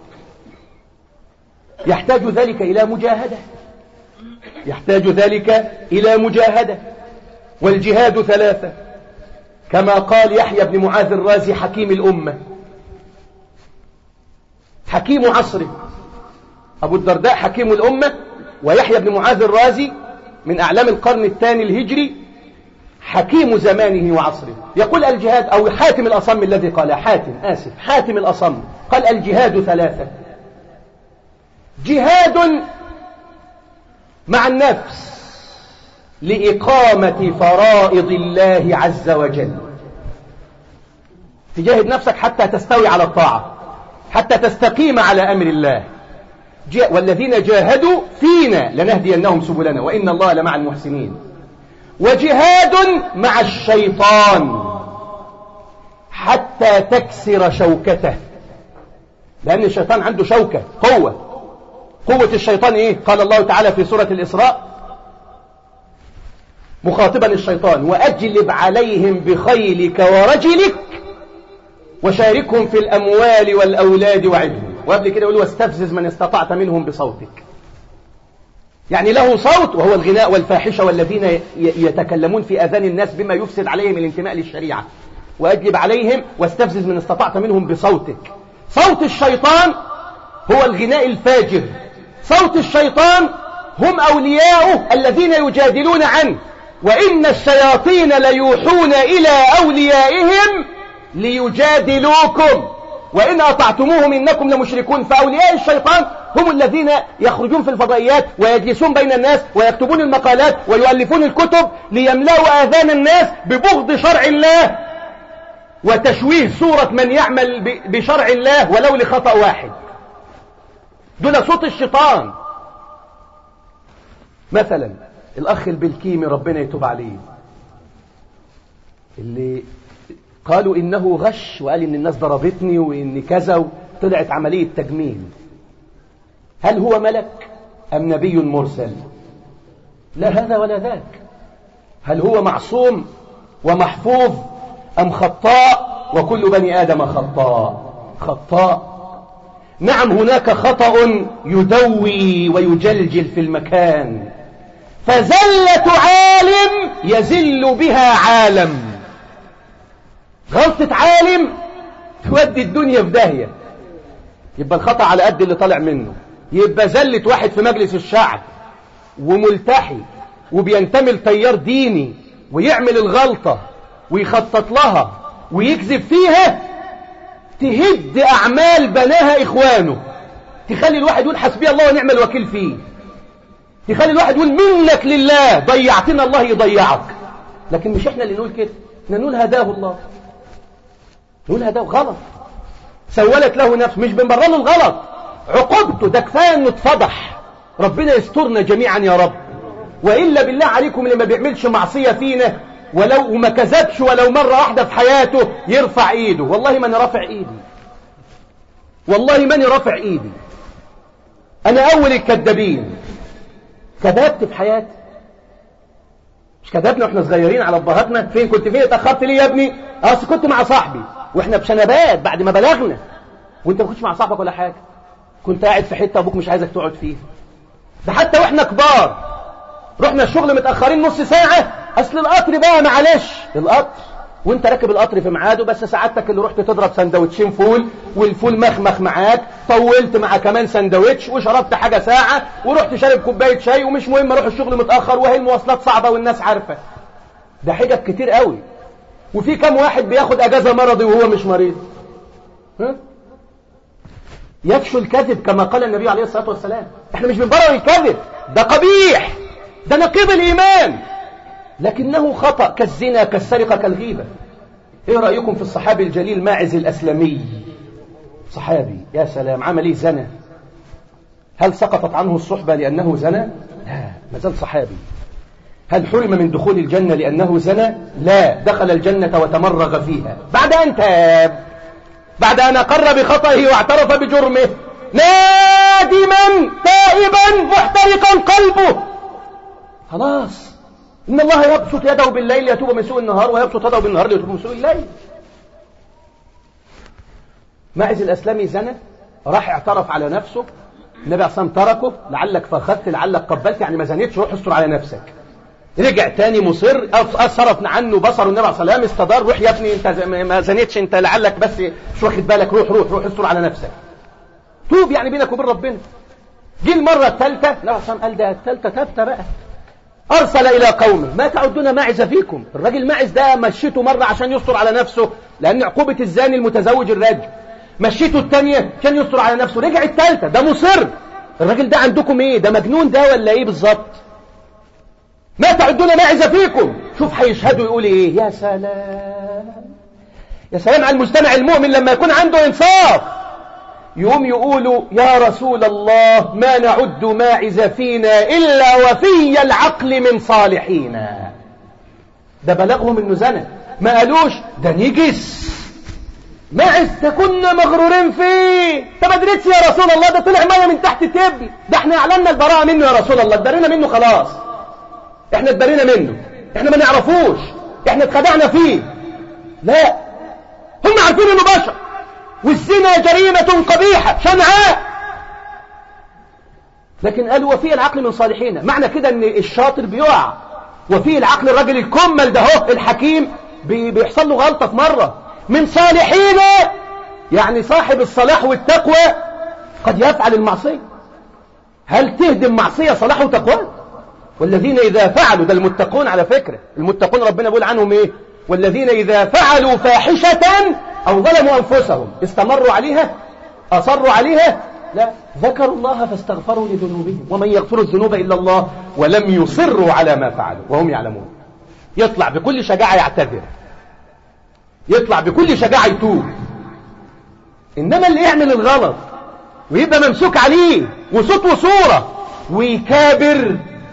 يحتاج ذلك إلى مجاهدة. يحتاج ذلك إلى مجاهدة. والجهاد ثلاثة كما قال يحيى بن معاذ الرازي حكيم الأمة، حكيم عصره. أبو الدرداء حكيم الأمة، ويحيى بن معاذ الرازي من أعلام القرن الثاني الهجري حكيم زمانه وعصره. يقول الجهاد، أو حاتم الأصم الذي قال، حاتم آسف حاتم الأصم قال الجهاد ثلاثة: جهاد مع النفس لإقامة فرائض الله عز وجل، تجاهد نفسك حتى تستوي على الطاعة، حتى تستقيم على أمر الله. والذين جاهدوا فينا لنهدينهم سبلنا وإن الله لمع المحسنين. وجهاد مع الشيطان حتى تكسر شوكته، لأن الشيطان عنده شوكة، قوة. قوة الشيطان إيه؟ قال الله تعالى في سورة الإسراء مخاطبا الشيطان: وأجلب عليهم بخيلك ورجلك وشاركهم في الأموال والأولاد وعدهم. وقبل كده يقول: واستفزز من استطعت منهم بصوتك. يعني له صوت، وهو الغناء والفاحشة والذين يتكلمون في آذان الناس بما يفسد عليهم الانتماء للشريعة. وأجلب عليهم واستفزز من استطعت منهم بصوتك. صوت الشيطان هو الغناء الفاجر. صوت الشيطان هم أولياؤه الذين يجادلون عنه. وإن الشياطين ليوحون إلى أوليائهم ليجادلوكم وإن أطعتموهم إنكم لمشركون. فأولياء الشيطان هم الذين يخرجون في الفضائيات ويجلسون بين الناس ويكتبون المقالات ويؤلفون الكتب ليملأوا آذان الناس ببغض شرع الله وتشويه صورة من يعمل بشرع الله ولو لخطأ واحد. دول صوت الشيطان. مثلا الأخ البلكيمي ربنا يتوب عليه، اللي قالوا إنه غش وقال إن الناس ضربتني وإن كذا، وطلعت عملية تجميل. هل هو ملك أم نبي مرسل؟ لا هذا ولا ذاك. هل هو معصوم ومحفوظ أم خطاء؟ وكل بني آدم خطاء. خطاء. نعم هناك خطأ يدوي ويجلجل في المكان، فزلة عالم يزل بها عالم. غلطة عالم تودي الدنيا في داهية. يبقى الخطأ على قد اللي طالع منه. يبقى زلة واحد في مجلس الشعب وملتحي وبينتمي لتيار ديني ويعمل الغلطة ويخطط لها ويكذب فيها، تهد أعمال بناها إخوانه، تخلي الواحد يقول حسبي الله ونعم الوكيل فيه، تخلي الواحد يقول منك لله ضيعتنا الله يضيعك. لكن مش احنا اللي نقول كده، احنا نقول هداه الله، نقول هداه. غلط سولت له نفسه، مش بنبرر له الغلط، عقوبته ده كفايه انه اتفضح. ربنا يسترنا جميعا يا رب. وإلا بالله عليكم اللي ما بيعملش معصية فينا ولو وما كذبش ولو مرة واحدة في حياته يرفع ايده. والله ماني رافع ايدي، والله ماني رافع ايدي. انا اول الكذابين. كذبت في حياتي؟ مش كذبنا واحنا صغيرين على ابهاتنا؟ فين كنت؟ فين اتاخرت ليه يا ابني؟ اصل كنت مع صاحبي واحنا بشنبات بعد ما بلغنا. وانت ما كنتش مع صاحبك ولا حاجه، كنت قاعد في حته ابوك مش عايزك تقعد فيها. ده حتى واحنا كبار رحنا الشغل متاخرين نص ساعه، اصل القطر بقى معلش القطر، وانت راكب القطر في ميعاده، بس سعادتك اللي رحت تضرب سندوتشين فول والفول مخمخ معاك، طولت مع كمان سندوتش وشربت حاجه ساعه ورحت شارب كوبايه شاي، ومش مهم اروح الشغل متاخر وهي المواصلات صعبه والناس عارفه. ده حجج كتير قوي. وفي كم واحد بياخد اجازه مرضي وهو مش مريض؟ ها؟ يفشو الكذب كما قال النبي عليه الصلاه والسلام. احنا مش بنبرر الكذب، ده قبيح، ده نقيض الايمان، لكنه خطأ كالزنا كالسرقة كالغيبة. ايه رأيكم في الصحابي الجليل ماعز الأسلمي؟ صحابي يا سلام، عمل ايه؟ زنا. هل سقطت عنه الصحبة لأنه زنا؟ لا، ما زال صحابي. هل حرم من دخول الجنة لأنه زنا؟ لا، دخل الجنة وتمرغ فيها بعد أن تاب، بعد أن أقر بخطئه واعترف بجرمه، نادما تائبا محترقا قلبه. خلاص، إن الله يبسط يده بالليل ليتوب من سوء النهار ويبسط يده بالنهار ليتوب من سوء الليل. ماعز الأسلمي زنى، راح اعترف على نفسه، النبي عليه الصلاة والسلام تركه، لعلك فخذت لعلك قبلت، يعني ما زنيتش، روح استر على نفسك. رجع تاني مصر، أصرف عنه بصره النبي عليه الصلاة والسلام، استدار، روح يا ابني انت ما زنيتش، انت لعلك بس مش واخد بالك، روح روح روح استر على نفسك، توب يعني بينك وبين ربنا. جه المرة الثالثة النبي عليه الصلاة والسلام قال ده الثالثة تابت بقى، أرسل إلى قومه ما تعدون ماعز فيكم. الراجل ماعز ده مشيته مرة عشان يستر على نفسه، لأن عقوبة الزاني المتزوج الرجل، مشيته الثانية عشان يستر على نفسه، رجع الثالثة، ده مصر. الراجل ده عندكم ايه؟ ده مجنون ده ولا ايه بالظبط؟ ما تعدون ماعز فيكم. شوف هيشهدوا يقول ايه؟ يا سلام يا سلام على المجتمع المؤمن لما يكون عنده إنصاف، يقوم يقولوا يا رسول الله ما نعد ماعز فينا إلا وفي العقل من صالحينا. ده بلغهم إنه زنا، ما قالوش ده نجس ماعز ده كنا مغرورين فيه، طب ادريتش يا رسول الله ده طلع ميه من تحت التبل، ده احنا اعلنا البراءه منه يا رسول الله، اتبرينا منه خلاص، احنا اتبرينا منه، احنا ما نعرفوش، احنا اتخدعنا فيه. لا، هم عارفين انه بشر، والزنا جريمه قبيحه شنعاء، لكن قالوا وفي العقل من صالحين. معنى كده ان الشاطر بيقع، وفي العقل الراجل الكمل ده هو الحكيم بيحصل له غلطه في مره. من صالحين يعني صاحب الصلاح والتقوى قد يفعل المعصية. هل تهدم معصية صلاح وتقوى؟ والذين إذا فعلوا، ده المتقون على فكرة، المتقون ربنا بيقول عنهم إيه؟ والذين إذا فعلوا فاحشة أو ظلموا أنفسهم استمروا عليها أصروا عليها لا ذكروا الله فاستغفروا لذنوبهم ومن يغفر الذنوب إلا الله ولم يصروا على ما فعلوا وهم يعلمون. يطلع بكل شجاعة يعتذر، يطلع بكل شجاعة يتوب. إنما اللي يعمل الغلط ويبقى ممسوك عليه وصوت وصورة ويكابر،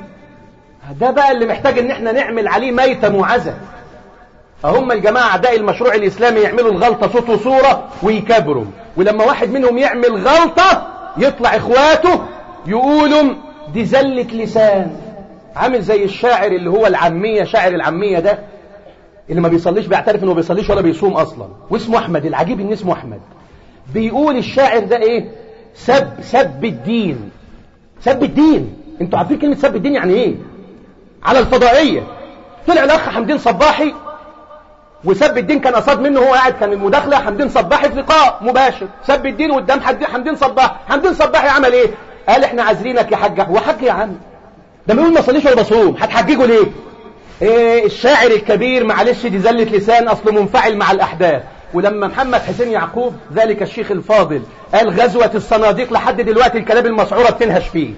ده بقى اللي محتاج ان احنا نعمل عليه ميتة موعزة. هم الجماعة أعداء المشروع الإسلامي يعملوا الغلطة صوت وصورة ويكابروا، ولما واحد منهم يعمل غلطة يطلع إخواته يقولوا دي زلة لسان. عامل زي الشاعر اللي هو العامية، شاعر العامية ده اللي ما بيصليش، بيعترف انه ما بيصليش ولا بيصوم اصلا، واسمه احمد. العجيب ان اسمه احمد. بيقول الشاعر ده ايه؟ سب سب الدين، سب الدين. انتوا عارفين كلمه سب الدين يعني ايه؟ على الفضائيه طلع الاخ حمدين صباحي وسب الدين، كان قصاد منه هو قاعد، كان المداخله حمدين صباحي في لقاء مباشر، سب الدين قدام حمدين صباحي. حمدين صباحي عمل ايه؟ قال احنا عازلينك يا حاج. هو حاج يا عم؟ ده بيقول ما صليش ولا بصوم، هتحججوا ليه؟ إيه الشاعر الكبير معلش دي زلة لسان، أصله منفعل مع الأحداث. ولما محمد حسين يعقوب ذلك الشيخ الفاضل قال غزوة الصناديق، لحد دلوقتي الكلاب المسعورة بتنهش فيه.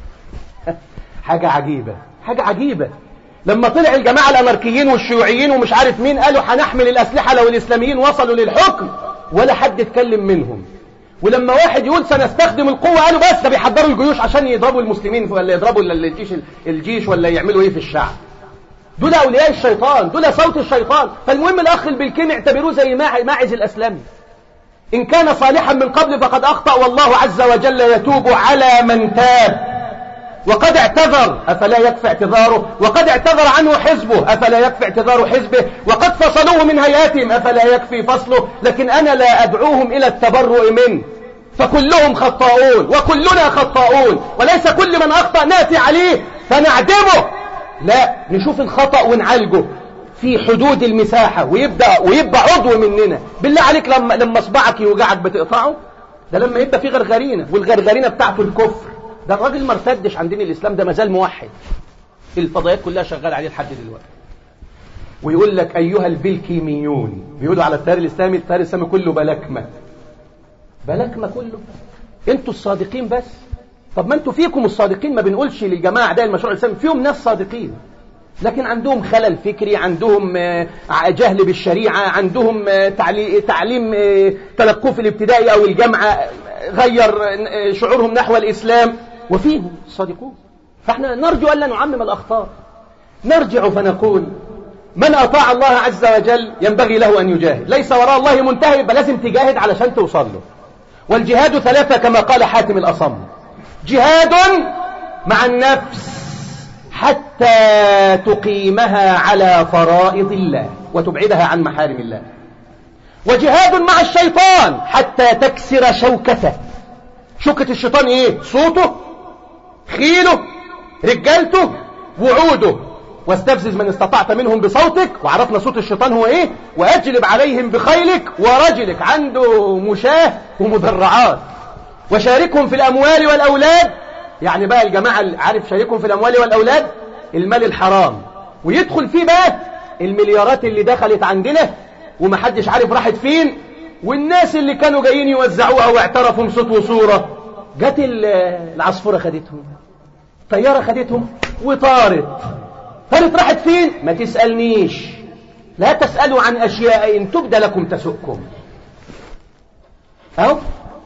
حاجة عجيبة، حاجة عجيبة. لما طلع الجماعة الأناركيين والشيوعيين ومش عارف مين قالوا هنحمل الأسلحة لو الإسلاميين وصلوا للحكم، ولا حد اتكلم منهم. ولما واحد يقول سنستخدم القوة قالوا بس ده بيحضروا الجيوش عشان يضربوا المسلمين ولا يضربوا الجيش الجيش ولا يعملوا ايه في الشعب. دول أولياء الشيطان، دول صوت الشيطان. فالمهم الأخ البلكيم اعتبروه زي ماعز الأسلمي، إن كان صالحا من قبل فقد أخطأ والله عز وجل يتوب على من تاب. وقد اعتذر أفلا يكفي اعتذاره، وقد اعتذر عنه حزبه أفلا يكفي اعتذار حزبه، وقد فصلوه من هيئاتهم أفلا يكفي فصله. لكن أنا لا أدعوهم إلى التبرؤ منه، فكلهم خطاؤون وكلنا خطاؤون، وليس كل من أخطأ نأتي عليه فنعدمه، لا، نشوف الخطأ ونعالجه في حدود المساحة، ويبدأ ويبقى عضو مننا. بالله عليك لما لما اصبعك يوجعك بتقطعه؟ ده لما يبقى في غرغرينة، والغرغرينة بتاعته الكفر. ده الراجل ما ارتدش عن دين الإسلام، ده مازال موحد. الفضائيات كلها شغال عليه لحد دلوقتي. ويقول لك أيها البلكيميون، بيقولوا على التيار الإسلامي، التيار الإسلامي كله بلكمة، بلكمة كله. انتوا الصادقين بس. طب ما انتوا فيكم الصادقين، ما بنقولش للجماعة أعداء المشروع الإسلامي، فيهم ناس صادقين لكن عندهم خلل فكري، عندهم جهل بالشريعة، عندهم تعليم تلقوه في الابتدائي أو الجامعة غير شعورهم نحو الإسلام، وفيهم الصادقون. فاحنا نرجو ألا نعمم الأخطاء، نرجع فنقول من أطاع الله عز وجل ينبغي له أن يجاهد، ليس وراء الله منتهي، بل لازم تجاهد علشان توصل له. والجهاد ثلاثة كما قال حاتم الأصم: جهاد مع النفس حتى تقيمها على فرائض الله وتبعدها عن محارم الله، وجهاد مع الشيطان حتى تكسر شوكته. شوكة الشيطان ايه؟ صوته، خيله، رجالته، وعوده. واستفزز من استطعت منهم بصوتك، وعرفنا صوت الشيطان هو ايه، واجلب عليهم بخيلك ورجلك، عنده مشاه ومدرعات. وشاركهم في الاموال والاولاد، يعني بقى الجماعة عارف شاركهم في الاموال والاولاد، المال الحرام، ويدخل فيه بقى المليارات اللي دخلت عندنا ومحدش عارف راحت فين، والناس اللي كانوا جايين يوزعوها واعترفوا بصوت وصورة، جت العصفورة خدتهم، طيارة خدتهم وطارت. طارت راحت فين؟ ما تسألنيش، لا تسألوا عن أشياء إن تبد لكم تسؤكم. أهو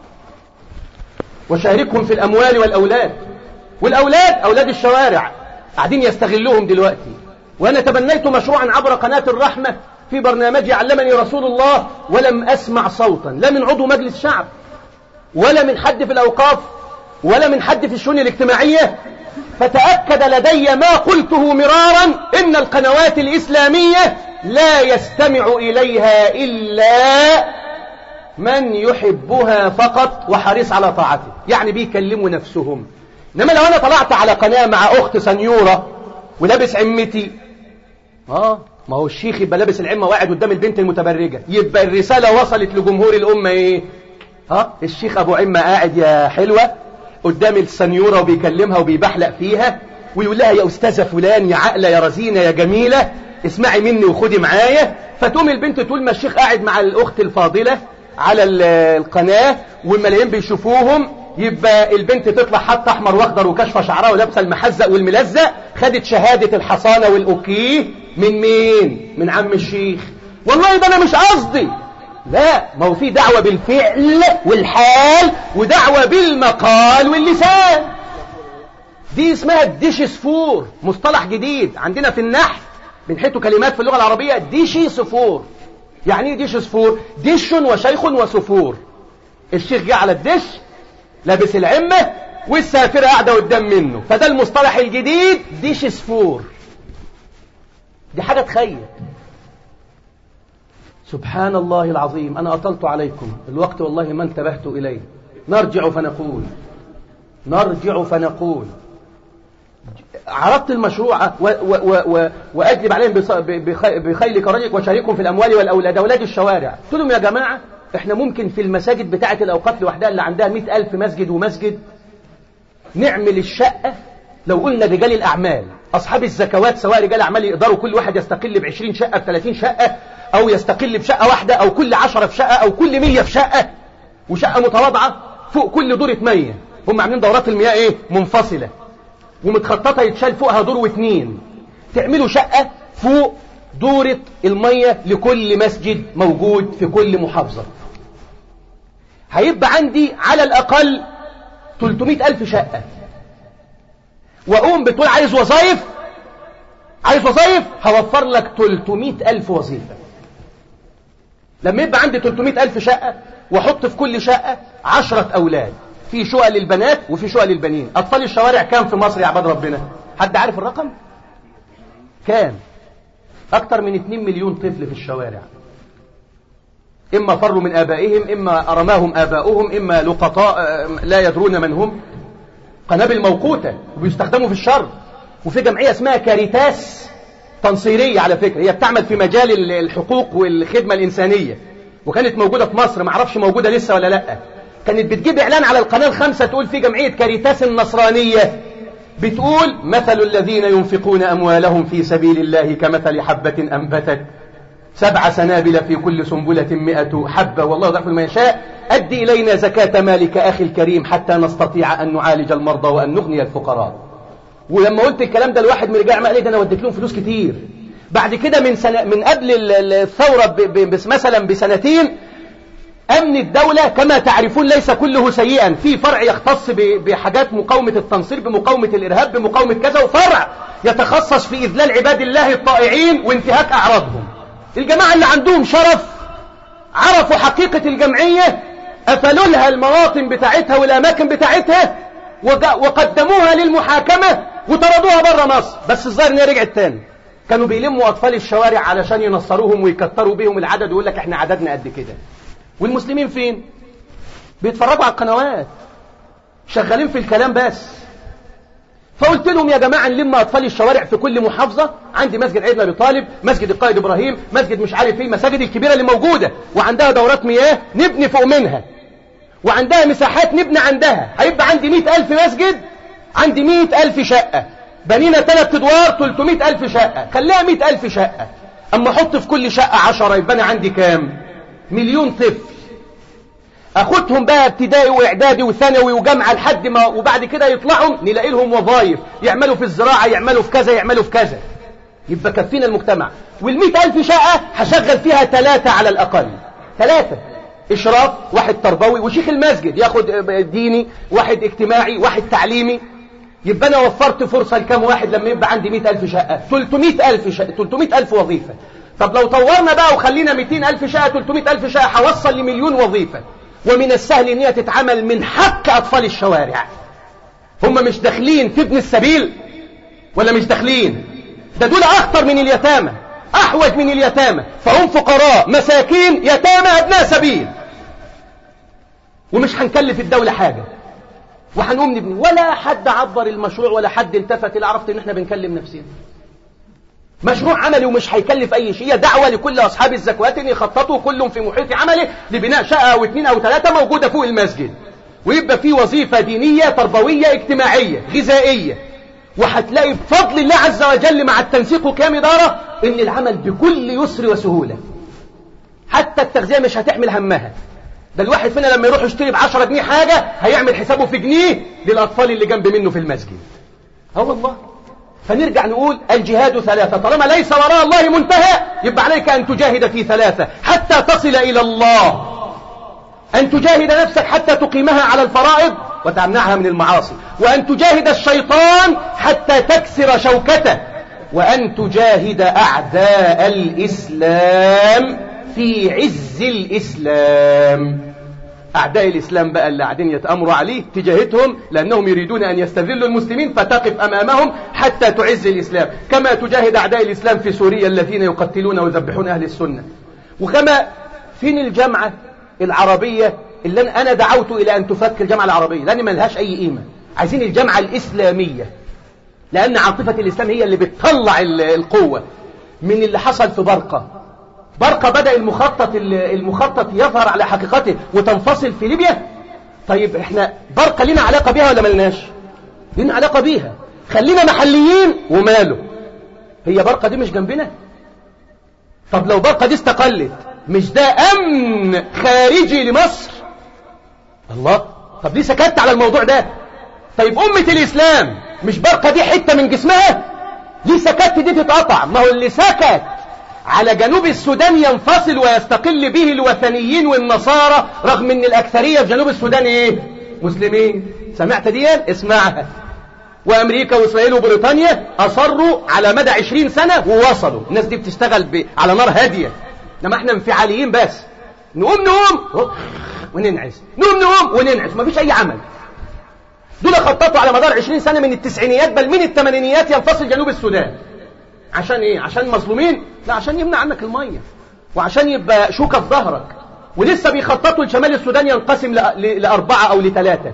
وشاركهم في الأموال والأولاد. والأولاد أولاد الشوارع قاعدين يستغلوهم دلوقتي. وأنا تبنيت مشروعا عبر قناة الرحمة في برنامج علمني رسول الله، ولم أسمع صوتا لا من عضو مجلس شعب ولا من حد في الأوقاف ولا من حد في الشؤون الاجتماعية. فتأكد لدي ما قلته مرارا إن القنوات الإسلامية لا يستمع إليها إلا من يحبها فقط وحريص على طاعته، يعني بيكلموا نفسهم. إنما لو أنا طلعت على قناة مع أخت سنيورة ولابس عمتي، آه ما هو الشيخ يبقى لابس العمة وقاعد قدام البنت المتبرجة، يبقى الرسالة وصلت لجمهور الأمة إيه؟ ها الشيخ أبو عمة قاعد يا حلوة قدام السنيورة وبيكلمها وبيبحلق فيها ويقول لها يا أستاذة فلان، يا عقلة، يا رزينة، يا جميلة، اسمعي مني وخدي معايا. فتقوم البنت تقول ما الشيخ قاعد مع الأخت الفاضلة على القناة والملايين بيشوفوهم، يبقى البنت تطلع حط أحمر وأخضر وكشف شعرها ولابسه المحزق والملزق، خدت شهادة الحصانة والأوكيه من مين؟ من عم الشيخ. والله ده أنا مش قصدي، لا، ما هو في دعوة بالفعل والحال ودعوة بالمقال واللسان. دي اسمها الديش صفور، مصطلح جديد عندنا في النحو، بنحطه كلمات في اللغة العربية ديشي صفور. يعني ايه ديش صفور؟ ديش وشيخ وصفور. الشيخ جه على الدش لابس العمة والسافرة قاعدة قدام منه، فده المصطلح الجديد ديش صفور. دي حاجة تخيل. سبحان الله العظيم. أنا أطلت عليكم الوقت والله ما انتبهت إليه. نرجع فنقول نرجع فنقول عرضت المشروع و و و وأجلب عليهم بخيل كرجك وشاركهم في الأموال والأولاد، أولاد الشوارع. قلت لهم يا جماعة إحنا ممكن في المساجد بتاعة الأوقاف لوحدها اللي عندها مئة ألف مسجد ومسجد نعمل الشقة. لو قلنا رجال الأعمال أصحاب الزكوات سواء رجال أعمال يقدروا كل واحد يستقل بعشرين شقة بثلاثين شقة، أو يستقل بشقة واحدة، أو كل عشرة في شقة، أو كل مية في شقة، وشقة متواضعة فوق كل دورة مية. هم عاملين دورات المياه إيه منفصلة ومتخططة يتشال فوقها دور واثنين. تعملوا شقة فوق دورة المية لكل مسجد موجود في كل محافظة. هيبقى عندي على الأقل ثلاثمئة ألف شقة. وأقوم بتقول عايز وظائف، عايز وظائف هوفر لك ثلاثمئة ألف وظيفة. لما يبقى عندي ثلاثمئة ألف شقة وأحط في كل شقة عشرة أولاد، في شقق للبنات وفي شقق للبنين. أطفال الشوارع كام في مصر يا عباد ربنا؟ حد عارف الرقم؟ كام؟ أكتر من اثنين مليون طفل في الشوارع، إما فروا من آبائهم، إما أرماهم آباؤهم، إما لقطاء لا يدرون من هم، قنابل موقوتة وبيستخدموا في الشر. وفي جمعية اسمها كاريتاس تنصيرية على فكرة، هي بتعمل في مجال الحقوق والخدمة الإنسانية، وكانت موجودة في مصر، معرفش موجودة لسه ولا لأ. كانت بتجيب إعلان على القناة الخامسة تقول في جمعية كاريتاس النصرانية، بتقول مثل الذين ينفقون أموالهم في سبيل الله كمثل حبة أنبتت سبع سنابل في كل سنبلة مئة حبة والله يضاعف لمن يشاء. أد إلينا زكاة مالك أخي الكريم حتى نستطيع أن نعالج المرضى وأن نغني الفقراء. ولما قلت الكلام ده الواحد من رجال قال لي ده أنا وديت لهم فلوس كتير. بعد كده من سنة من قبل الثورة مثلا بسنتين، أمن الدولة كما تعرفون ليس كله سيئا، في فرع يختص بحاجات مقاومة التنصير، بمقاومة الإرهاب، بمقاومة كذا، وفرع يتخصص في إذلال عباد الله الطائعين وانتهاك أعراضهم. الجماعة اللي عندهم شرف عرفوا حقيقة الجمعية، قفلوا لها المواطن بتاعتها والأماكن بتاعتها وقدموها للمحاكمة وطردوها بره مصر. بس الظاهر انها رجعت تاني. كانوا بيلموا أطفال الشوارع علشان ينصروهم ويكتروا بيهم العدد ويقول لك احنا عددنا قد كده. والمسلمين فين؟ بيتفرجوا على القنوات، شغالين في الكلام بس. فقلت لهم يا جماعة نلم أطفال الشوارع في كل محافظة. عندي مسجد عيد أبي طالب، مسجد القائد إبراهيم، مسجد مش عارف ايه، المساجد الكبيرة اللي موجودة وعندها دورات مياه نبني فوق منها، وعندها مساحات نبني عندها. هيبقى عندي مئة ألف مسجد، عندي مئة ألف شقة، بنينا ثلاث أدوار ثلاثمئة ألف شقة، خليها مئة ألف شقة. أما أحط في كل شقة عشرة يبقى أنا عندي كام؟ مليون طفل. أخدهم بقى ابتدائي وإعدادي وثانوي وجامعة لحد ما، وبعد كده يطلعوا نلاقي لهم وظائف، يعملوا في الزراعة، يعملوا في كذا، يعملوا في كذا. يبقى كفينا المجتمع. والمئة ألف شقة هشغل فيها ثلاثة على الأقل، ثلاثة إشراف، واحد تربوي وشيخ المسجد ياخد ديني، واحد اجتماعي، واحد تعليمي. يبقى أنا وفرت فرصة لكم واحد لما يبقى عندي مئة ألف شقة، ثلاثمئة ألف شقة، ثلاثمئة ألف وظيفة. طب لو طورنا بقى وخلينا مئتين ألف شقة، ثلاثمئة ألف شقة، هوصل لمليون وظيفة. ومن السهل ان هي تتعمل من حق أطفال الشوارع. هم مش داخلين في ابن السبيل ولا مش داخلين؟ ده دول أخطر من اليتامى، أحوج من اليتامى، فهم فقراء مساكين يتامى أبناء سبيل. ومش هنكلف الدولة حاجة وهنقوم نبني، ولا حد عبر المشروع ولا حد التفت اللي عرفت ان احنا بنكلم نفسنا. مشروع عملي ومش هيكلف اي شيء. دعوة لكل اصحاب الزكوات ان يخططوا كلهم في محيط عمله لبناء شقة او اثنين او ثلاثة موجودة فوق المسجد، ويبقى في وظيفة دينية تربوية اجتماعية غذائية. وهتلاقي بفضل الله عز وجل مع التنسيق وقيام إدارة ان العمل بكل يسر وسهولة. حتى التغذية مش هتحمل همها. ده الواحد فينا لما يروح يشتري بعشرة جنيه حاجة هيعمل حسابه في جنيه للأطفال اللي جنب منه في المسجد. اه والله. فنرجع نقول الجهاد ثلاثة، طالما ليس وراء الله منتهى يبقى عليك أن تجاهد في ثلاثة حتى تصل إلى الله. أن تجاهد نفسك حتى تقيمها على الفرائض وتمنعها من المعاصي، وأن تجاهد الشيطان حتى تكسر شوكته، وأن تجاهد أعداء الإسلام في عز الإسلام. أعداء الإسلام بقى اللي قاعدين يتأمروا عليه تجاهدهم، لأنهم يريدون أن يستذلوا المسلمين، فتقف أمامهم حتى تعز الإسلام، كما تجاهد أعداء الإسلام في سوريا الذين يقتلون ويذبحون أهل السنة. وكما فين الجامعة العربية اللي أنا دعوت إلى أن تفك الجامعة العربية، لأن ما لهاش أي قيمة. عايزين الجامعة الإسلامية، لأن عاطفة الإسلام هي اللي بتطلع القوة. من اللي حصل في برقة، برقة بدأ المخطط المخطط يظهر على حقيقته وتنفصل في ليبيا. طيب احنا برقة لنا علاقة بيها ولا ملناش؟ لنا علاقة بيها، خلينا محليين وماله. هي برقة دي مش جنبنا؟ طب لو برقة دي استقلت مش ده أمن خارجي لمصر؟ الله، طب ليه سكت على الموضوع ده؟ طيب أمة الإسلام مش برقة دي حتة من جسمها؟ ليه سكت دي تتقطع؟ ما هو اللي سكت على جنوب السودان ينفصل ويستقل به الوثنيين والنصارى، رغم ان الأكثرية في جنوب السودان ايه؟ مسلمين. سمعت دي؟ اسمعها. وأمريكا وإسرائيل وبريطانيا أصروا على مدى عشرين سنة ووصلوا. الناس دي بتشتغل ب... على نار هادية، انما احنا انفعاليين بس. نقوم نقوم وننعس، نقوم نقوم وننعس، مفيش أي عمل. دول خططوا على مدار عشرين سنة من التسعينيات بل من الثمانينيات ينفصل جنوب السودان. عشان ايه؟ عشان مظلومين؟ لا، عشان يمنع عنك المية، وعشان يبقى شوكة في ظهرك. ولسه بيخططوا لشمال السودان ينقسم لأربعة أو لثلاثة.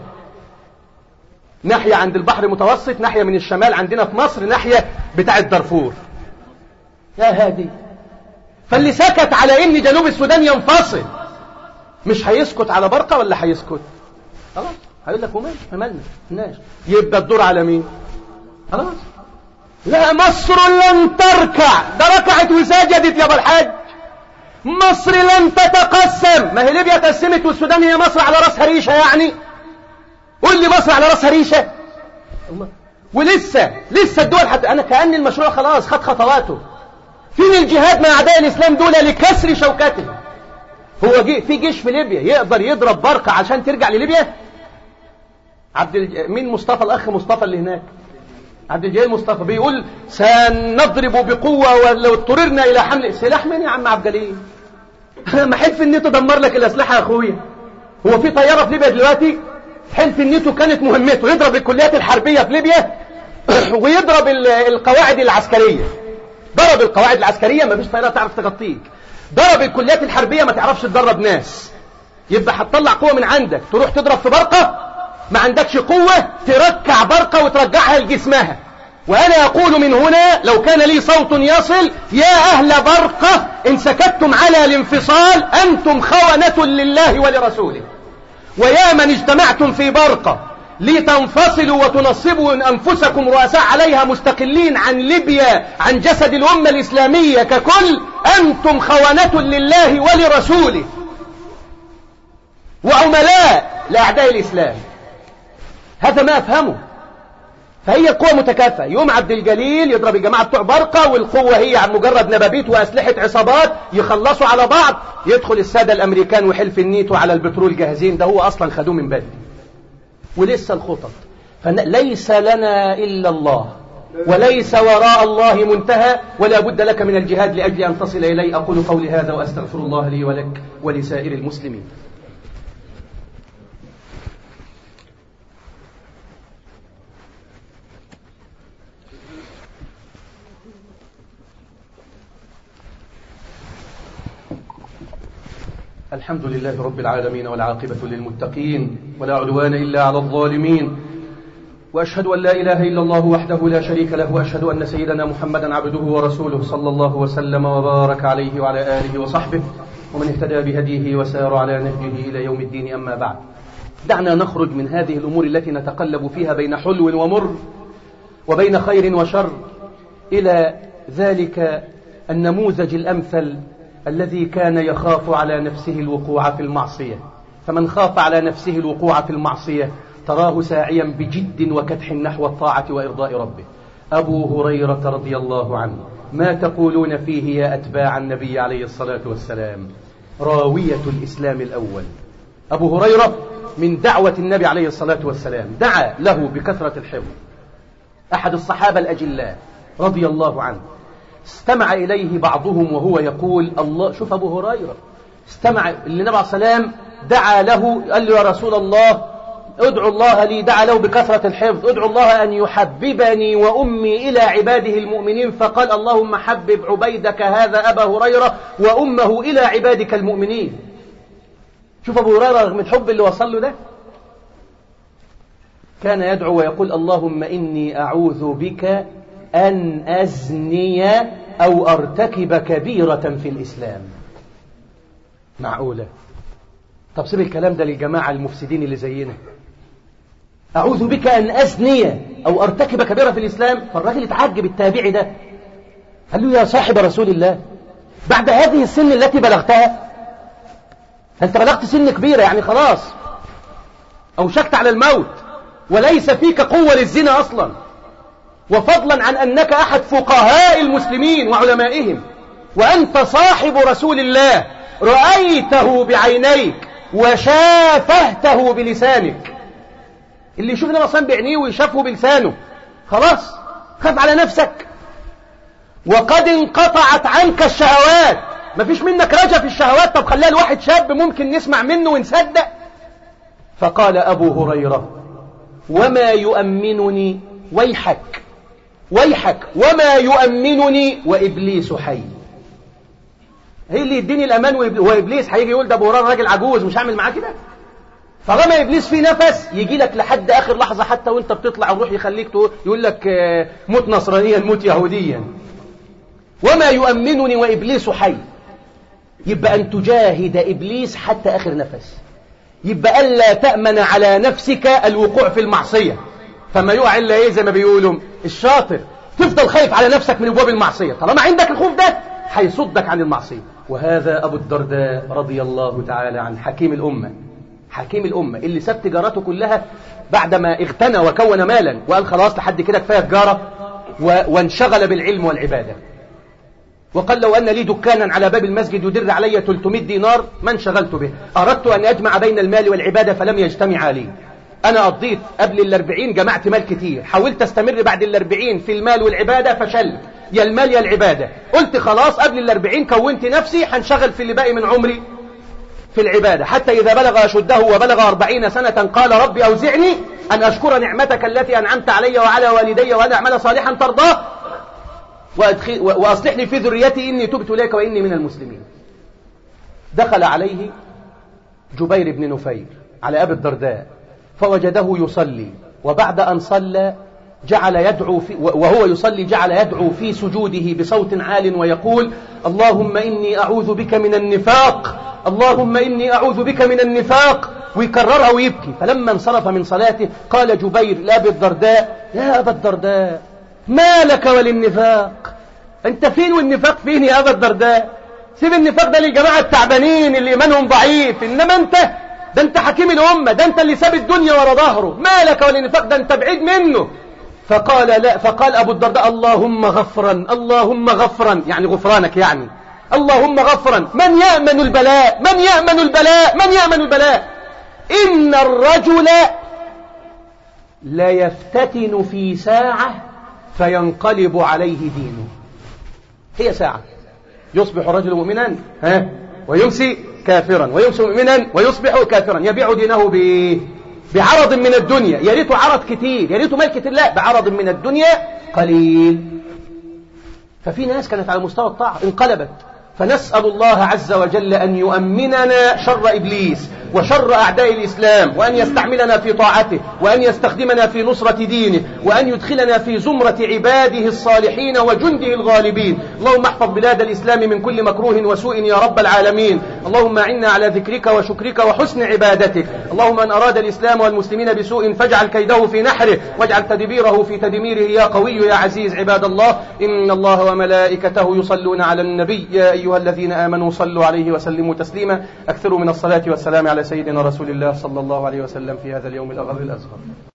ناحية عند البحر المتوسط، ناحية من الشمال عندنا في مصر، ناحية بتاعة دارفور. يا هادي. فاللي سكت على ان جنوب السودان ينفصل مش هيسكت على برقة ولا هيسكت؟ خلاص هيقول لك ومال مالنا الناس. يبقى الدور على مين؟ خلاص. لا، مصر لن تركع. ده ركعت وسجدت يا ابو الحاج. مصر لن تتقسم. ما هي ليبيا تقسمت والسودان هي مصر على راسها ريشه يعني؟ قول لي مصر على راسها ريشه؟ الله. ولسه لسه الدول حتى انا كأن المشروع خلاص خد خطواته. فين الجهاد مع اعداء الاسلام دول لكسر شوكته؟ هو جي في جيش في ليبيا يقدر يضرب برقة عشان ترجع لليبيا؟ عبد الج... مين مصطفى الاخ مصطفى اللي هناك؟ عبد الجليل مصطفى بيقول سنضرب بقوة ولو اضطررنا الى حمل. سلاح مين يا عم عبد الجليل؟ ما حلف الناتو دمر لك الاسلحة يا اخويا. هو في طيارة في ليبيا دلوقتي؟ حلف الناتو كانت مهمته يضرب الكليات الحربية في ليبيا ويضرب القواعد العسكرية. ضرب القواعد العسكرية ما فيش طيارة تعرف تغطيك. ضرب الكليات الحربية ما تعرفش تدرب ناس. يبقى هتطلع قوة من عندك تروح تضرب في برقة؟ ما عندكش قوة تركع برقة وترجعها لجسمها. وأنا أقول من هنا لو كان لي صوت يصل: يا أهل برقة إن سكتتم على الانفصال أنتم خونة لله ولرسوله. ويا من اجتمعتم في برقة لتنفصلوا وتنصبوا أنفسكم رؤساء عليها مستقلين عن ليبيا عن جسد الأمة الإسلامية ككل، أنتم خونة لله ولرسوله وعملاء لأعداء الإسلام. هذا ما أفهمه. فهي القوة متكافئة. يوم عبد الجليل يضرب الجماعة بتوع برقة، والقوة هي عن مجرد نبابيت وأسلحة عصابات، يخلصوا على بعض، يدخل السادة الأمريكان وحلف النيتو على البترول جاهزين. ده هو أصلا خدوه من بدري ولسه الخطط. فليس لنا إلا الله، وليس وراء الله منتهى، ولا بد لك من الجهاد لأجل أن تصل إليه. أقول قولي هذا وأستغفر الله لي ولك ولسائر المسلمين. الحمد لله رب العالمين، والعاقبة للمتقين، ولا عدوان إلا على الظالمين، وأشهد أن لا إله إلا الله وحده لا شريك له، وأشهد أن سيدنا محمدا عبده ورسوله صلى الله وسلم وبارك عليه وعلى آله وصحبه ومن اهتدى بهديه وسار على نهجه إلى يوم الدين. أما بعد، دعنا نخرج من هذه الأمور التي نتقلب فيها بين حلو ومر وبين خير وشر إلى ذلك النموذج الأمثل الذي كان يخاف على نفسه الوقوع في المعصية. فمن خاف على نفسه الوقوع في المعصية تراه ساعيا بجد وكدح نحو الطاعة وإرضاء ربه. أبو هريرة رضي الله عنه، ما تقولون فيه يا أتباع النبي عليه الصلاة والسلام؟ راوية الإسلام الأول. أبو هريرة من دعوة النبي عليه الصلاة والسلام دعا له بكثرة الحفظ، أحد الصحابة الأجلاء رضي الله عنه. استمع إليه بعضهم وهو يقول الله، شوف أبو هريرة استمع النبي عليه السلام دعا له، قال له يا رسول الله ادعو الله لي، دعا له بكثرة الحفظ، ادعو الله أن يحببني وأمي إلى عباده المؤمنين، فقال اللهم حبب عبيدك هذا أبا هريرة وأمه إلى عبادك المؤمنين. شوف أبو هريرة رغم الحب اللي وصل له ده كان يدعو ويقول اللهم إني أعوذ بك أن أزني أو أرتكب كبيرة في الإسلام. معقولة؟ طب سيب الكلام ده للجماعة المفسدين اللي زينا. أعوذ بك أن أزني أو أرتكب كبيرة في الإسلام. فالراجل اتعجب التابعي ده، قال له يا صاحب رسول الله، بعد هذه السن التي بلغتها، أنت بلغت سن كبيرة يعني خلاص أوشكت على الموت، وليس فيك قوة للزنا أصلا، وفضلا عن أنك أحد فقهاء المسلمين وعلمائهم، وأنت صاحب رسول الله، رأيته بعينيك وشافهته بلسانك. اللي يشوف النبي صلى الله عليه وسلم بعينيه ويشافه بلسانه خلاص خاف على نفسك. وقد انقطعت عنك الشهوات، مفيش منك رجا في الشهوات. طب خليها الواحد شاب ممكن نسمع منه ونصدق. فقال أبو هريرة وما يؤمنني، ويحك ويحك وما يؤمنني وإبليس حي. هي اللي يديني الأمان وإبليس هيجي يقول ده أبو هريرة راجل عجوز مش هعمل معاه كده؟ طالما إبليس فيه نفس يجي لك لحد آخر لحظة، حتى وانت بتطلع الروح يخليك يقول لك موت نصرانيا موت يهوديا. وما يؤمنني وإبليس حي، يبقى أن تجاهد إبليس حتى آخر نفس، يبقى ألا تأمن على نفسك الوقوع في المعصية. فما يقع إلا إيه زي ما بيقولوا الشاطر، تفضل خايف على نفسك من أبواب المعصية. طالما عندك الخوف ده هيصدك عن المعصية. وهذا أبو الدرداء رضي الله تعالى عن حكيم الأمة، حكيم الأمة اللي ساب تجارته كلها بعدما اغتنى وكون مالا وقال خلاص لحد كده كفاية تجارة، وانشغل بالعلم والعبادة. وقال لو أن لي دكانا على باب المسجد يدر علي ثلاثمائة دينار ما انشغلت به، أردت أن أجمع بين المال والعبادة فلم يجتمع لي. أنا قضيت قبل الأربعين جمعت مال كتير، حاولت استمر بعد الأربعين في المال والعبادة فشلت، يا المال يا العبادة. قلت خلاص قبل الأربعين كونت نفسي هنشغل في اللي باقي من عمري في العبادة، حتى إذا بلغ أشده وبلغ أربعين سنة قال ربي أوزعني أن أشكر نعمتك التي أنعمت علي وعلى والدي وأن أعمل صالحا ترضاه وأصلح لي في ذريتي إني تبت إليك وإني من المسلمين. دخل عليه جبير بن نفير على أبي الدرداء فوجده يصلي، وبعد أن صلى جعل يدعو في وهو يصلي جعل يدعو في سجوده بصوت عال ويقول اللهم إني أعوذ بك من النفاق، اللهم إني أعوذ بك من النفاق، ويكررها ويبكي. فلما انصرف من صلاته قال جبير لأبي الدرداء يا أبا الدرداء ما لك وللنفاق؟ أنت فين والنفاق فين يا أبا الدرداء؟ سيب النفاق ده للجماعة التعبانين اللي إيمانهم ضعيف، إنما أنت ده أنت حكيم الأمة، ده أنت اللي ساب الدنيا ورا ظهره، ما لك وللنفاق؟ ده أنت بعيد منه. فقال لا، فقال أبو الدرداء اللهم غفرا اللهم غفرا، يعني غفرانك، يعني اللهم غفرا. من يأمن البلاء؟ من يأمن البلاء؟ من يأمن البلاء؟ إن الرجل لا يفتتن في ساعة فينقلب عليه دينه. هي ساعة، يصبح الرجل مؤمنا ها ويمسي كافرا، ويمسي مؤمنا ويصبح كافرا، يبيع دينه ب بعرض من الدنيا. يا ريته عرض كتير، يا ريته مال كتير، لا، بعرض من الدنيا قليل. ففي ناس كانت على مستوى الطاعة انقلبت. فنسأل الله عز وجل أن يؤمننا شر إبليس وشر أعداء الإسلام، وأن يستعملنا في طاعته، وأن يستخدمنا في نصرة دينه، وأن يدخلنا في زمرة عباده الصالحين وجنده الغالبين. اللهم احفظ بلاد الإسلام من كل مكروه وسوء يا رب العالمين. اللهم أعنا على ذكرك وشكرك وحسن عبادتك. اللهم من أراد الإسلام والمسلمين بسوء فاجعل كيده في نحره، واجعل تدبيره في تدميره يا قوي يا عزيز. عباد الله، إن الله وملائكته يصلون على النبي، يا أيها الذين آمنوا صلوا عليه وسلموا تسليما. أكثروا من الصلاة والسلام على سيدنا رسول الله صلى الله عليه وسلم في هذا اليوم الأغر الأزهر.